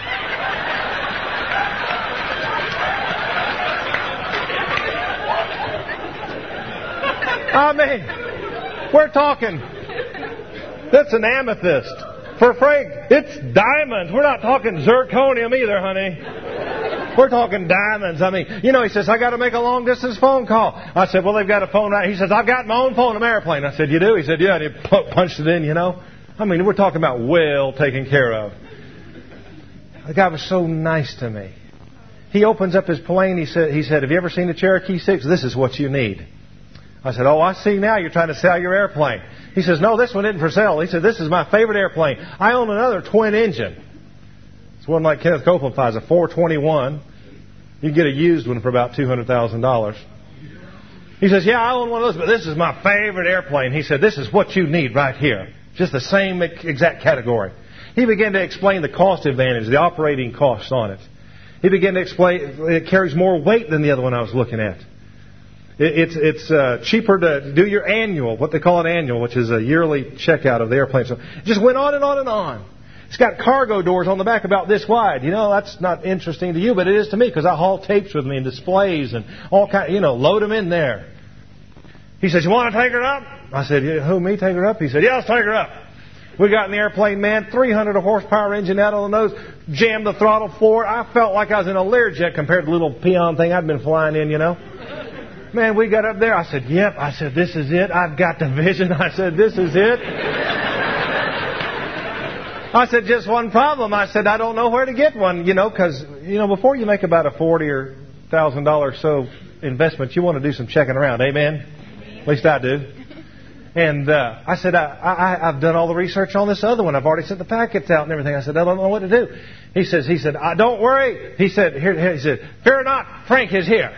I mean, we're talking, that's an amethyst. For Frank, it's diamonds. We're not talking zirconium either, honey. We're talking diamonds. I mean, he says, I got to make a long-distance phone call. I said, well, they've got a phone right. He says, I've got my own phone in my airplane. I said, you do? He said, yeah. And he punched it in, I mean, we're talking about well taken care of. The guy was so nice to me. He opens up his plane. He said, have you ever seen a Cherokee 6? This is what you need. I said, oh, I see now you're trying to sell your airplane. He says, no, this one isn't for sale. He said, this is my favorite airplane. I own another twin engine. It's one like Kenneth Copeland flies, a 421. You can get a used one for about $200,000. He says, yeah, I own one of those, but this is my favorite airplane. He said, this is what you need right here. Just the same exact category. He began to explain the cost advantage, the operating costs on it. He began to explain it carries more weight than the other one I was looking at. It's cheaper to do your annual, what they call an annual, which is a yearly checkout of the airplane. So it just went on and on and on. It's got cargo doors on the back about this wide. That's not interesting to you, but it is to me because I haul tapes with me and displays and all kind. Load them in there. He says, you want to take her up? I said, who, me, take her up? He said, yeah, let's take her up. We got in the airplane, man, 300 horsepower engine out on the nose, jammed the throttle forward. I felt like I was in a Learjet compared to the little peon thing I'd been flying in, Man, we got up there. I said, yep. I said, this is it. I've got the vision. I said, this is it. I said, just one problem. I said, I don't know where to get one, because, before you make about a $40,000 or $1,000 so investment, you want to do some checking around. Amen? At least I do. And I said, I've done all the research on this other one. I've already sent the packets out and everything. I said, I don't know what to do. He said, don't worry. He said, fear not, Frank is here.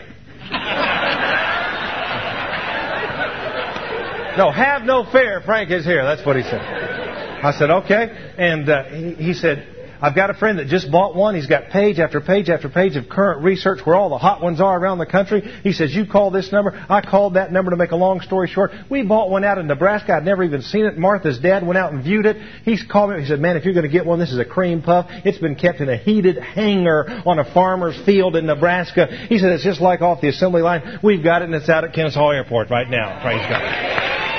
No, have no fear, Frank is here. That's what he said. I said, okay. And he said, I've got a friend that just bought one. He's got page after page after page of current research where all the hot ones are around the country. He says, you call this number. I called that number. To make a long story short, we bought one out in Nebraska. I'd never even seen it. Martha's dad went out and viewed it. He's called me. He said, man, if you're going to get one, this is a cream puff. It's been kept in a heated hangar on a farmer's field in Nebraska. He said, it's just like off the assembly line. We've got it, and it's out at Kennesaw Airport right now. Praise God.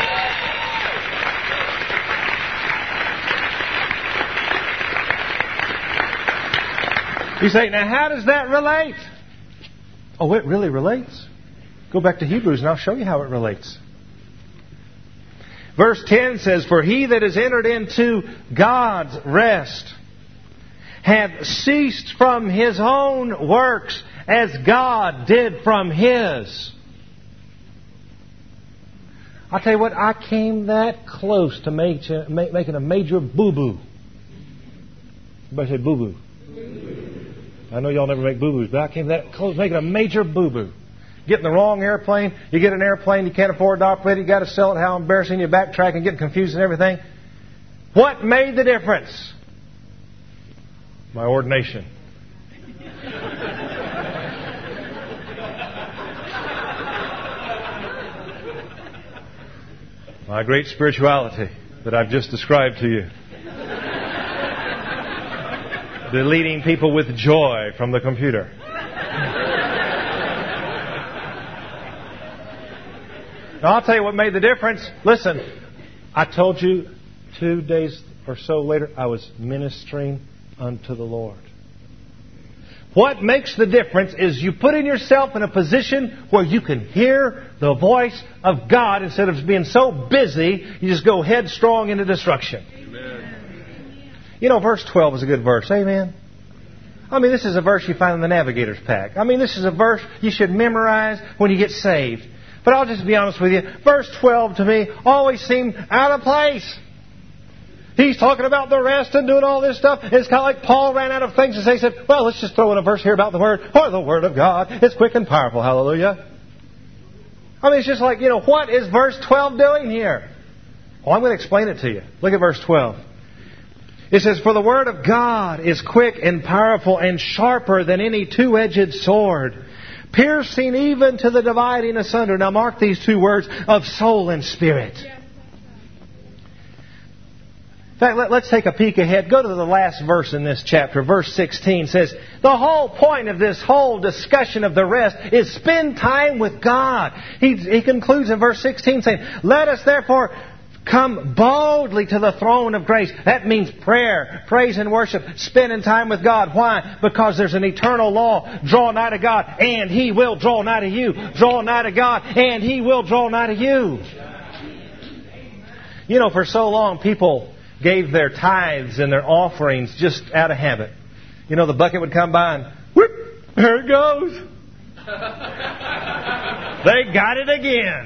You say, now how does that relate? Oh, it really relates. Go back to Hebrews and I'll show you how it relates. Verse 10 says, for he that is entered into God's rest hath ceased from his own works as God did from his. I'll tell you what, I came that close to making a major boo-boo. Everybody say boo-boo. I know y'all never make boo-boos, but I came that close to making a major boo-boo. Get in the wrong airplane. You get an airplane, you can't afford to operate it, you got to sell it, how embarrassing, you backtrack and get confused and everything. What made the difference? My ordination. My great spirituality that I've just described to you. Deleting people with joy from the computer. Now, I'll tell you what made the difference. Listen, I told you 2 days or so later I was ministering unto the Lord. What makes the difference is you putting yourself in a position where you can hear the voice of God instead of being so busy, you just go headstrong into destruction. Amen. You know, verse 12 is a good verse. Amen. I mean, this is a verse you find in the Navigator's Pack. I mean, this is a verse you should memorize when you get saved. But I'll just be honest with you. Verse 12 to me always seemed out of place. He's talking about the rest and doing all this stuff. It's kind of like Paul ran out of things to say. He said, well, let's just throw in a verse here about the Word. Or the Word of God. It's quick and powerful. Hallelujah. I mean, it's just like, what is verse 12 doing here? Well, I'm going to explain it to you. Look at verse 12. It says, for the Word of God is quick and powerful and sharper than any two-edged sword, piercing even to the dividing asunder. Now mark these two words, of soul and spirit. In fact, let's take a peek ahead. Go to the last verse in this chapter. Verse 16 says, the whole point of this whole discussion of the rest is spend time with God. He concludes in verse 16 saying, let us therefore come boldly to the throne of grace. That means prayer, praise and worship, spending time with God. Why? Because there's an eternal law. Draw nigh to God and He will draw nigh to you. Draw nigh to God and He will draw nigh to you. For so long people gave their tithes and their offerings just out of habit. The bucket would come by and whoop, there it goes. They got it again.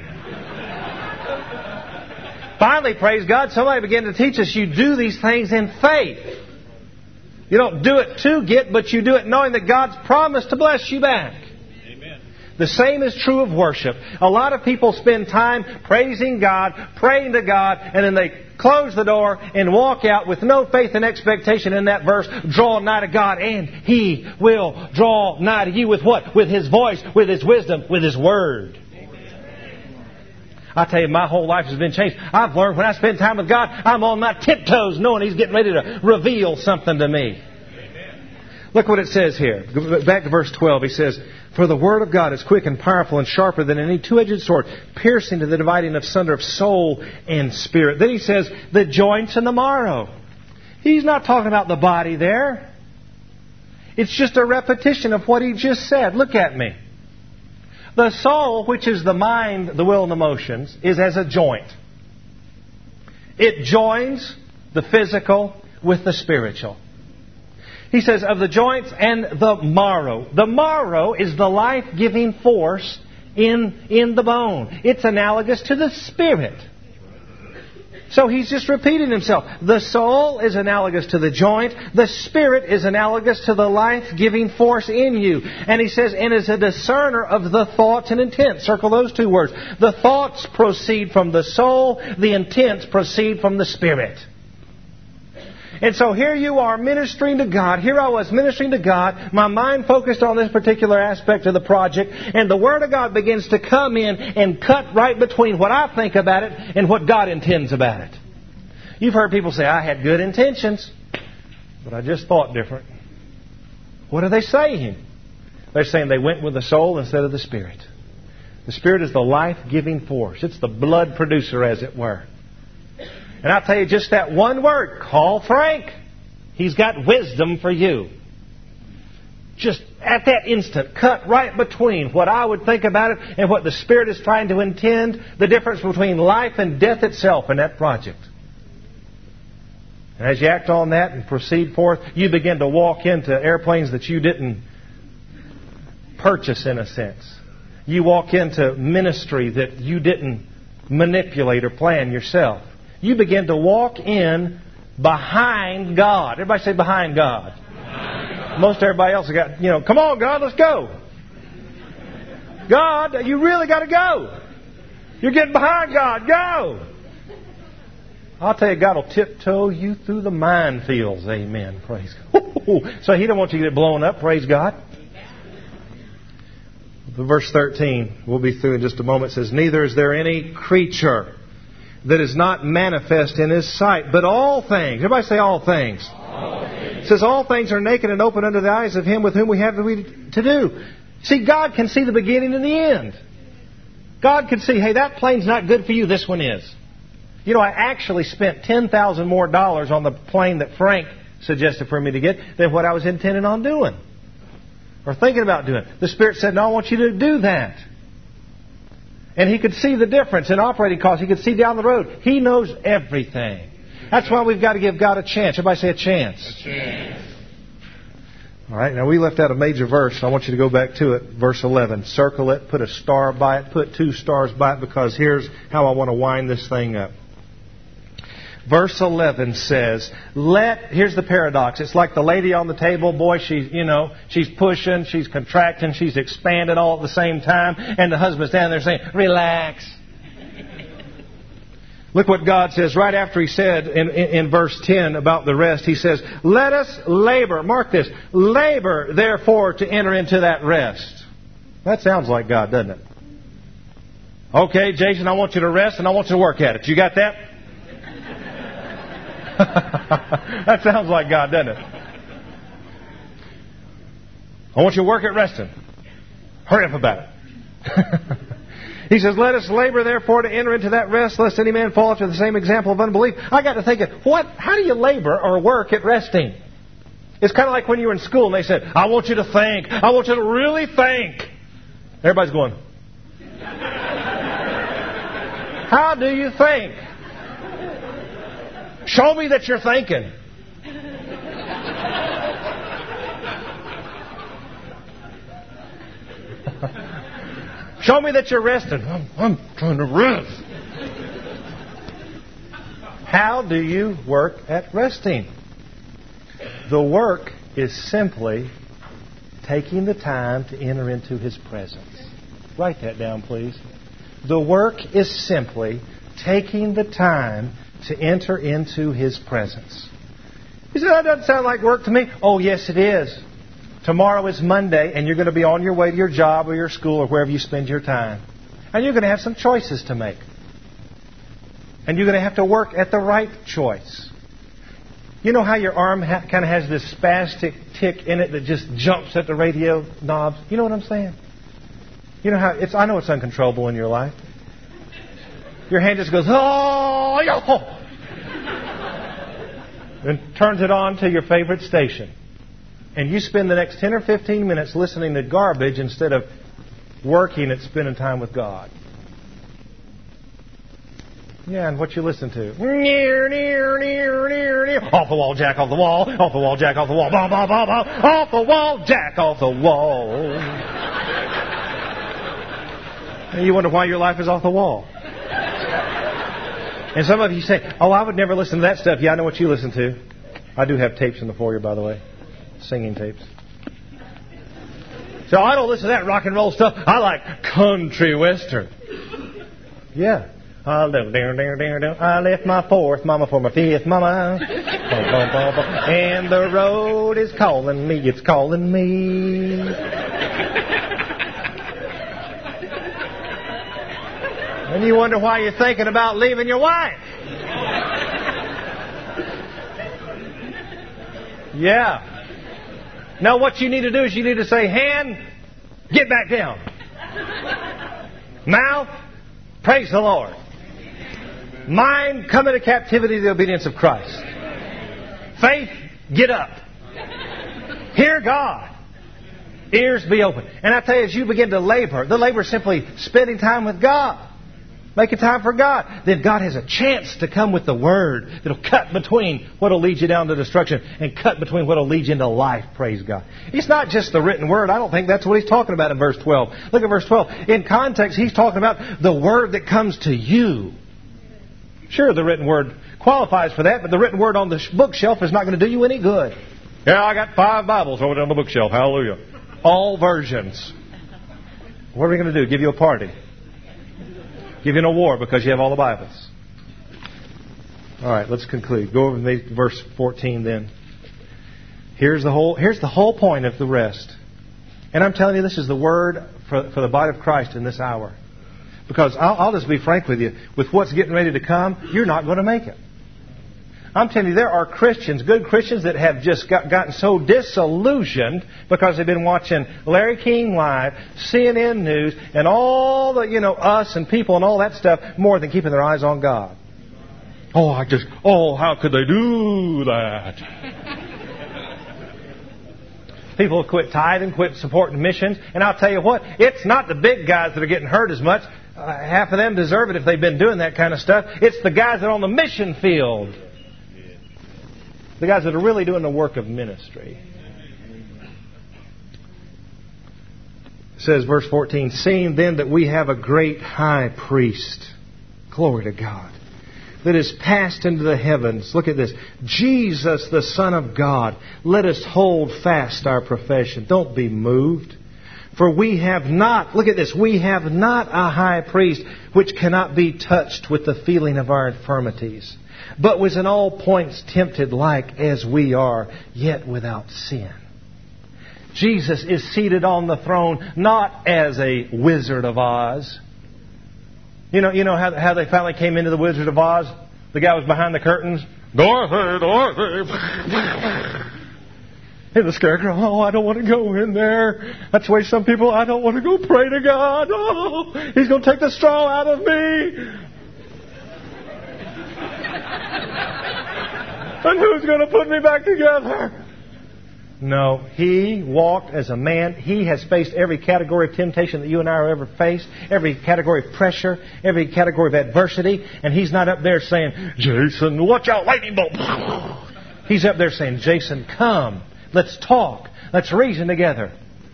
Finally, praise God, somebody began to teach us you do these things in faith. You don't do it to get, but you do it knowing that God's promised to bless you back. Amen. The same is true of worship. A lot of people spend time praising God, praying to God, and then they close the door and walk out with no faith and expectation in that verse. Draw nigh to God and He will draw nigh to you with what? With His voice, with His wisdom, with His Word. I tell you, my whole life has been changed. I've learned when I spend time with God, I'm on my tiptoes knowing He's getting ready to reveal something to me. Amen. Look what it says here. Back to verse 12. He says, for the Word of God is quick and powerful and sharper than any two-edged sword, piercing to the dividing asunder of soul and spirit. Then he says, the joints and the marrow. He's not talking about the body there. It's just a repetition of what he just said. Look at me. The soul, which is the mind, the will, and the emotions, is as a joint. It joins the physical with the spiritual. He says, of the joints and the marrow. The marrow is the life-giving force in the bone. It's analogous to the spirit. So he's just repeating himself. The soul is analogous to the joint. The spirit is analogous to the life-giving force in you. And he says, and is a discerner of the thoughts and intents. Circle those two words. The thoughts proceed from the soul. The intents proceed from the spirit. And so here you are ministering to God. Here I was ministering to God. My mind focused on this particular aspect of the project. And the Word of God begins to come in and cut right between what I think about it and what God intends about it. You've heard people say, I had good intentions, but I just thought different. What are they saying? They're saying they went with the soul instead of the Spirit. The Spirit is the life-giving force. It's the blood producer, as it were. And I'll tell you just that one word, call Frank. He's got wisdom for you. Just at that instant, cut right between what I would think about it and what the Spirit is trying to intend, the difference between life and death itself in that project. And as you act on that and proceed forth, you begin to walk into airplanes that you didn't purchase in a sense. You walk into ministry that you didn't manipulate or plan yourself. You begin to walk in behind God. Everybody say behind God. Most everybody else has got, come on, God, let's go. God, you really got to go. You're getting behind God. Go. I'll tell you, God will tiptoe you through the minefields. Amen. Praise God. So He don't want you to get blown up. Praise God. Verse 13, we'll be through in just a moment, says, neither is there any creature that is not manifest in His sight, but all things. Everybody say all things. All things. It says all things are naked and open under the eyes of Him with whom we have to do. See, God can see the beginning and the end. God can see, hey, that plane's not good for you, this one is. I actually spent $10,000 more on the plane that Frank suggested for me to get than what I was intending on doing or thinking about doing. The Spirit said, no, I want you to do that. And He could see the difference in operating costs. He could see down the road. He knows everything. That's why we've got to give God a chance. Everybody say a chance. A chance. All right, now we left out a major verse. I want you to go back to it. Verse 11. Circle it. Put a star by it. Put 2 stars by it, because here's how I want to wind this thing up. Verse 11 says, here's the paradox. It's like the lady on the table. Boy, she's pushing, she's contracting, she's expanding all at the same time. And the husband's down there saying, relax. Look what God says right after He said in verse 10 about the rest. He says, let us labor. Mark this. Labor, therefore, to enter into that rest. That sounds like God, doesn't it? Okay, Jason, I want you to rest and I want you to work at it. You got that? That sounds like God, doesn't it? I want you to work at resting. Hurry up about it. He says, let us labor therefore to enter into that rest, lest any man fall after the same example of unbelief. I got to thinking, how do you labor or work at resting? It's kind of like when you were in school and they said, I want you to think. I want you to really think. Everybody's going, how do you think? Show me that you're thinking. Show me that you're resting. I'm trying to rest. How do you work at resting? The work is simply taking the time to enter into His presence. Write that down, please. The work is simply taking the time to enter into His presence. You say, that doesn't sound like work to me. Oh, yes, it is. Tomorrow is Monday, and you're going to be on your way to your job or your school or wherever you spend your time. And you're going to have some choices to make. And you're going to have to work at the right choice. You know how your arm kind of has this spastic tick in it that just jumps at the radio knobs? You know what I'm saying? You know how I know it's uncontrollable in your life. Your hand just goes, oh, and turns it on to your favorite station. And you spend the next 10 or 15 minutes listening to garbage instead of working at spending time with God. Yeah, and what you listen to? Near, near, near, near, near. Off the wall, Jack, off the wall. Off the wall, Jack, off the wall. Bah, bah, bah, bah. Off the wall, Jack, off the wall. And you wonder why your life is off the wall. And some of you say, oh, I would never listen to that stuff. Yeah, I know what you listen to. I do have tapes in the foyer, by the way. Singing tapes. So I don't listen to that rock and roll stuff. I like country western. Yeah. I left my 4th mama for my 5th mama. And the road is calling me. It's calling me. And you wonder why you're thinking about leaving your wife. Yeah. Now what you need to do is you need to say, hand, get back down. Mouth, praise the Lord. Mind, come into captivity to the obedience of Christ. Faith, get up. Hear God. Ears be open. And I tell you, as you begin to labor, the labor is simply spending time with God. Making time for God. Then God has a chance to come with the Word that'll cut between what will lead you down to destruction and cut between what will lead you into life. Praise God. It's not just the written Word. I don't think that's what He's talking about in verse 12. Look at verse 12. In context, He's talking about the Word that comes to you. Sure, the written Word qualifies for that, but the written Word on the bookshelf is not going to do you any good. Yeah, I got 5 Bibles over there on the bookshelf. Hallelujah. All versions. What are we going to do? Give you a party? Give you an award because you have all the Bibles? All right, let's conclude. Go over to verse 14 then. Here's the whole point of the rest. And I'm telling you, this is the word for the body of Christ in this hour. Because I'll just be frank with you. With what's getting ready to come, you're not going to make it. I'm telling you, there are Christians, good Christians, that have just gotten so disillusioned because they've been watching Larry King Live, CNN News, and all the, us and people and all that stuff more than keeping their eyes on God. How could they do that? People quit tithing, quit supporting missions. And I'll tell you what, it's not the big guys that are getting hurt as much. Half of them deserve it if they've been doing that kind of stuff. It's the guys that are on the mission field. The guys that are really doing the work of ministry. It says, verse 14, seeing then that we have a great high priest, glory to God, that is passed into the heavens. Look at this. Jesus, the Son of God, let us hold fast our profession. Don't be moved. For we have not, look at this, we have not a high priest which cannot be touched with the feeling of our infirmities, but was in all points tempted like as we are, yet without sin. Jesus is seated on the throne not as a Wizard of Oz. You know how they finally came into the Wizard of Oz? The guy was behind the curtains. Dorothy, Dorothy. And the scarecrow, I don't want to go in there. That's the way some people, I don't want to go pray to God. Oh, He's going to take the straw out of me. And who's going to put me back together? No, He walked as a man. He has faced every category of temptation that you and I have ever faced, every category of pressure, every category of adversity, and He's not up there saying, Jason, watch out, lightning bolt. He's up there saying, Jason, come, let's talk, let's reason together.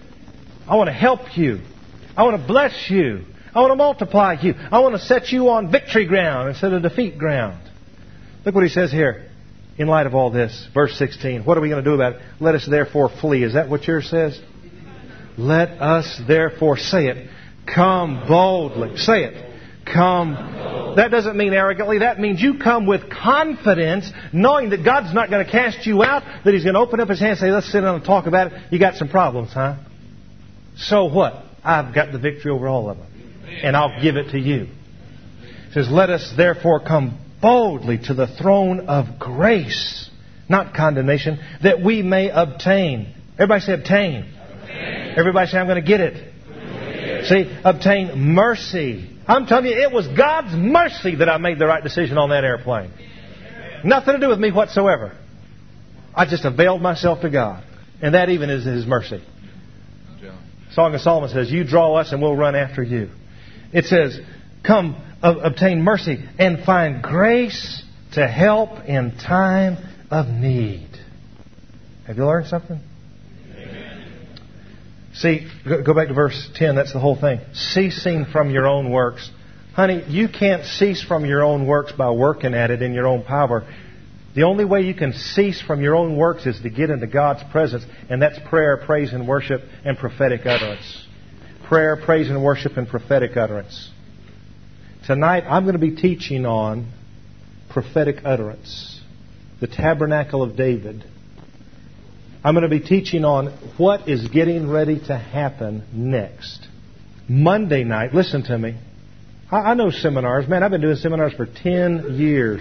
I want to help you. I want to bless you. I want to multiply you. I want to set you on victory ground instead of defeat ground. Look what He says here. In light of all this, verse 16, what are we going to do about it? Let us therefore flee. Is that what yours says? Let us therefore, say it, come boldly. Say it. Come. That doesn't mean arrogantly. That means you come with confidence, knowing that God's not going to cast you out, that He's going to open up His hand and say, let's sit down and talk about it. You got some problems, huh? So what? I've got the victory over all of them. And I'll give it to you. It says, let us therefore come boldly to the throne of grace, not condemnation, that we may obtain. Everybody say obtain. Obtain. Everybody say I'm going to get it. See, obtain mercy. I'm telling you, it was God's mercy that I made the right decision on that airplane. Nothing to do with me whatsoever. I just availed myself to God. And that even is His mercy. Song of Solomon says, you draw us and we'll run after you. It says, come, obtain mercy and find grace to help in time of need. Have you learned something? Amen. See, go back to verse 10. That's the whole thing. Ceasing from your own works. Honey, you can't cease from your own works by working at it in your own power. The only way you can cease from your own works is to get into God's presence. And that's prayer, praise, and worship, and prophetic utterance. Prayer, praise, and worship, and prophetic utterance. Tonight, I'm going to be teaching on prophetic utterance, the tabernacle of David. I'm going to be teaching on what is getting ready to happen next. Monday night, listen to me. I know seminars. Man, I've been doing seminars for 10 years.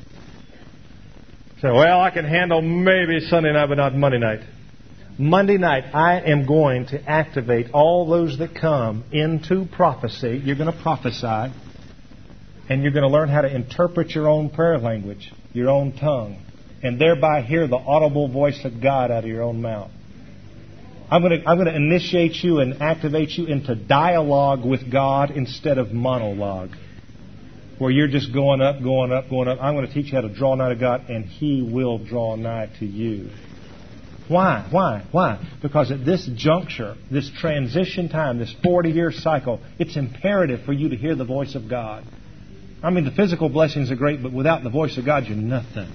So, well, I can handle maybe Sunday night, but not Monday night. Monday night, I am going to activate all those that come into prophecy. You're going to prophesy. And you're going to learn how to interpret your own prayer language, your own tongue, and thereby hear the audible voice of God out of your own mouth. I'm going to initiate you and activate you into dialogue with God instead of monologue. where you're just going up, going up, going up. I'm going to teach you how to draw nigh to God, and He will draw nigh to you. Why? Why? Because at this juncture, this transition time, this 40-year cycle, it's imperative for you to hear the voice of God. I mean, the physical blessings are great, but without the voice of God, you're nothing.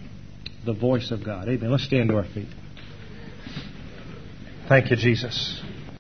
The voice of God. Amen. Let's stand to our feet. Thank you, Jesus.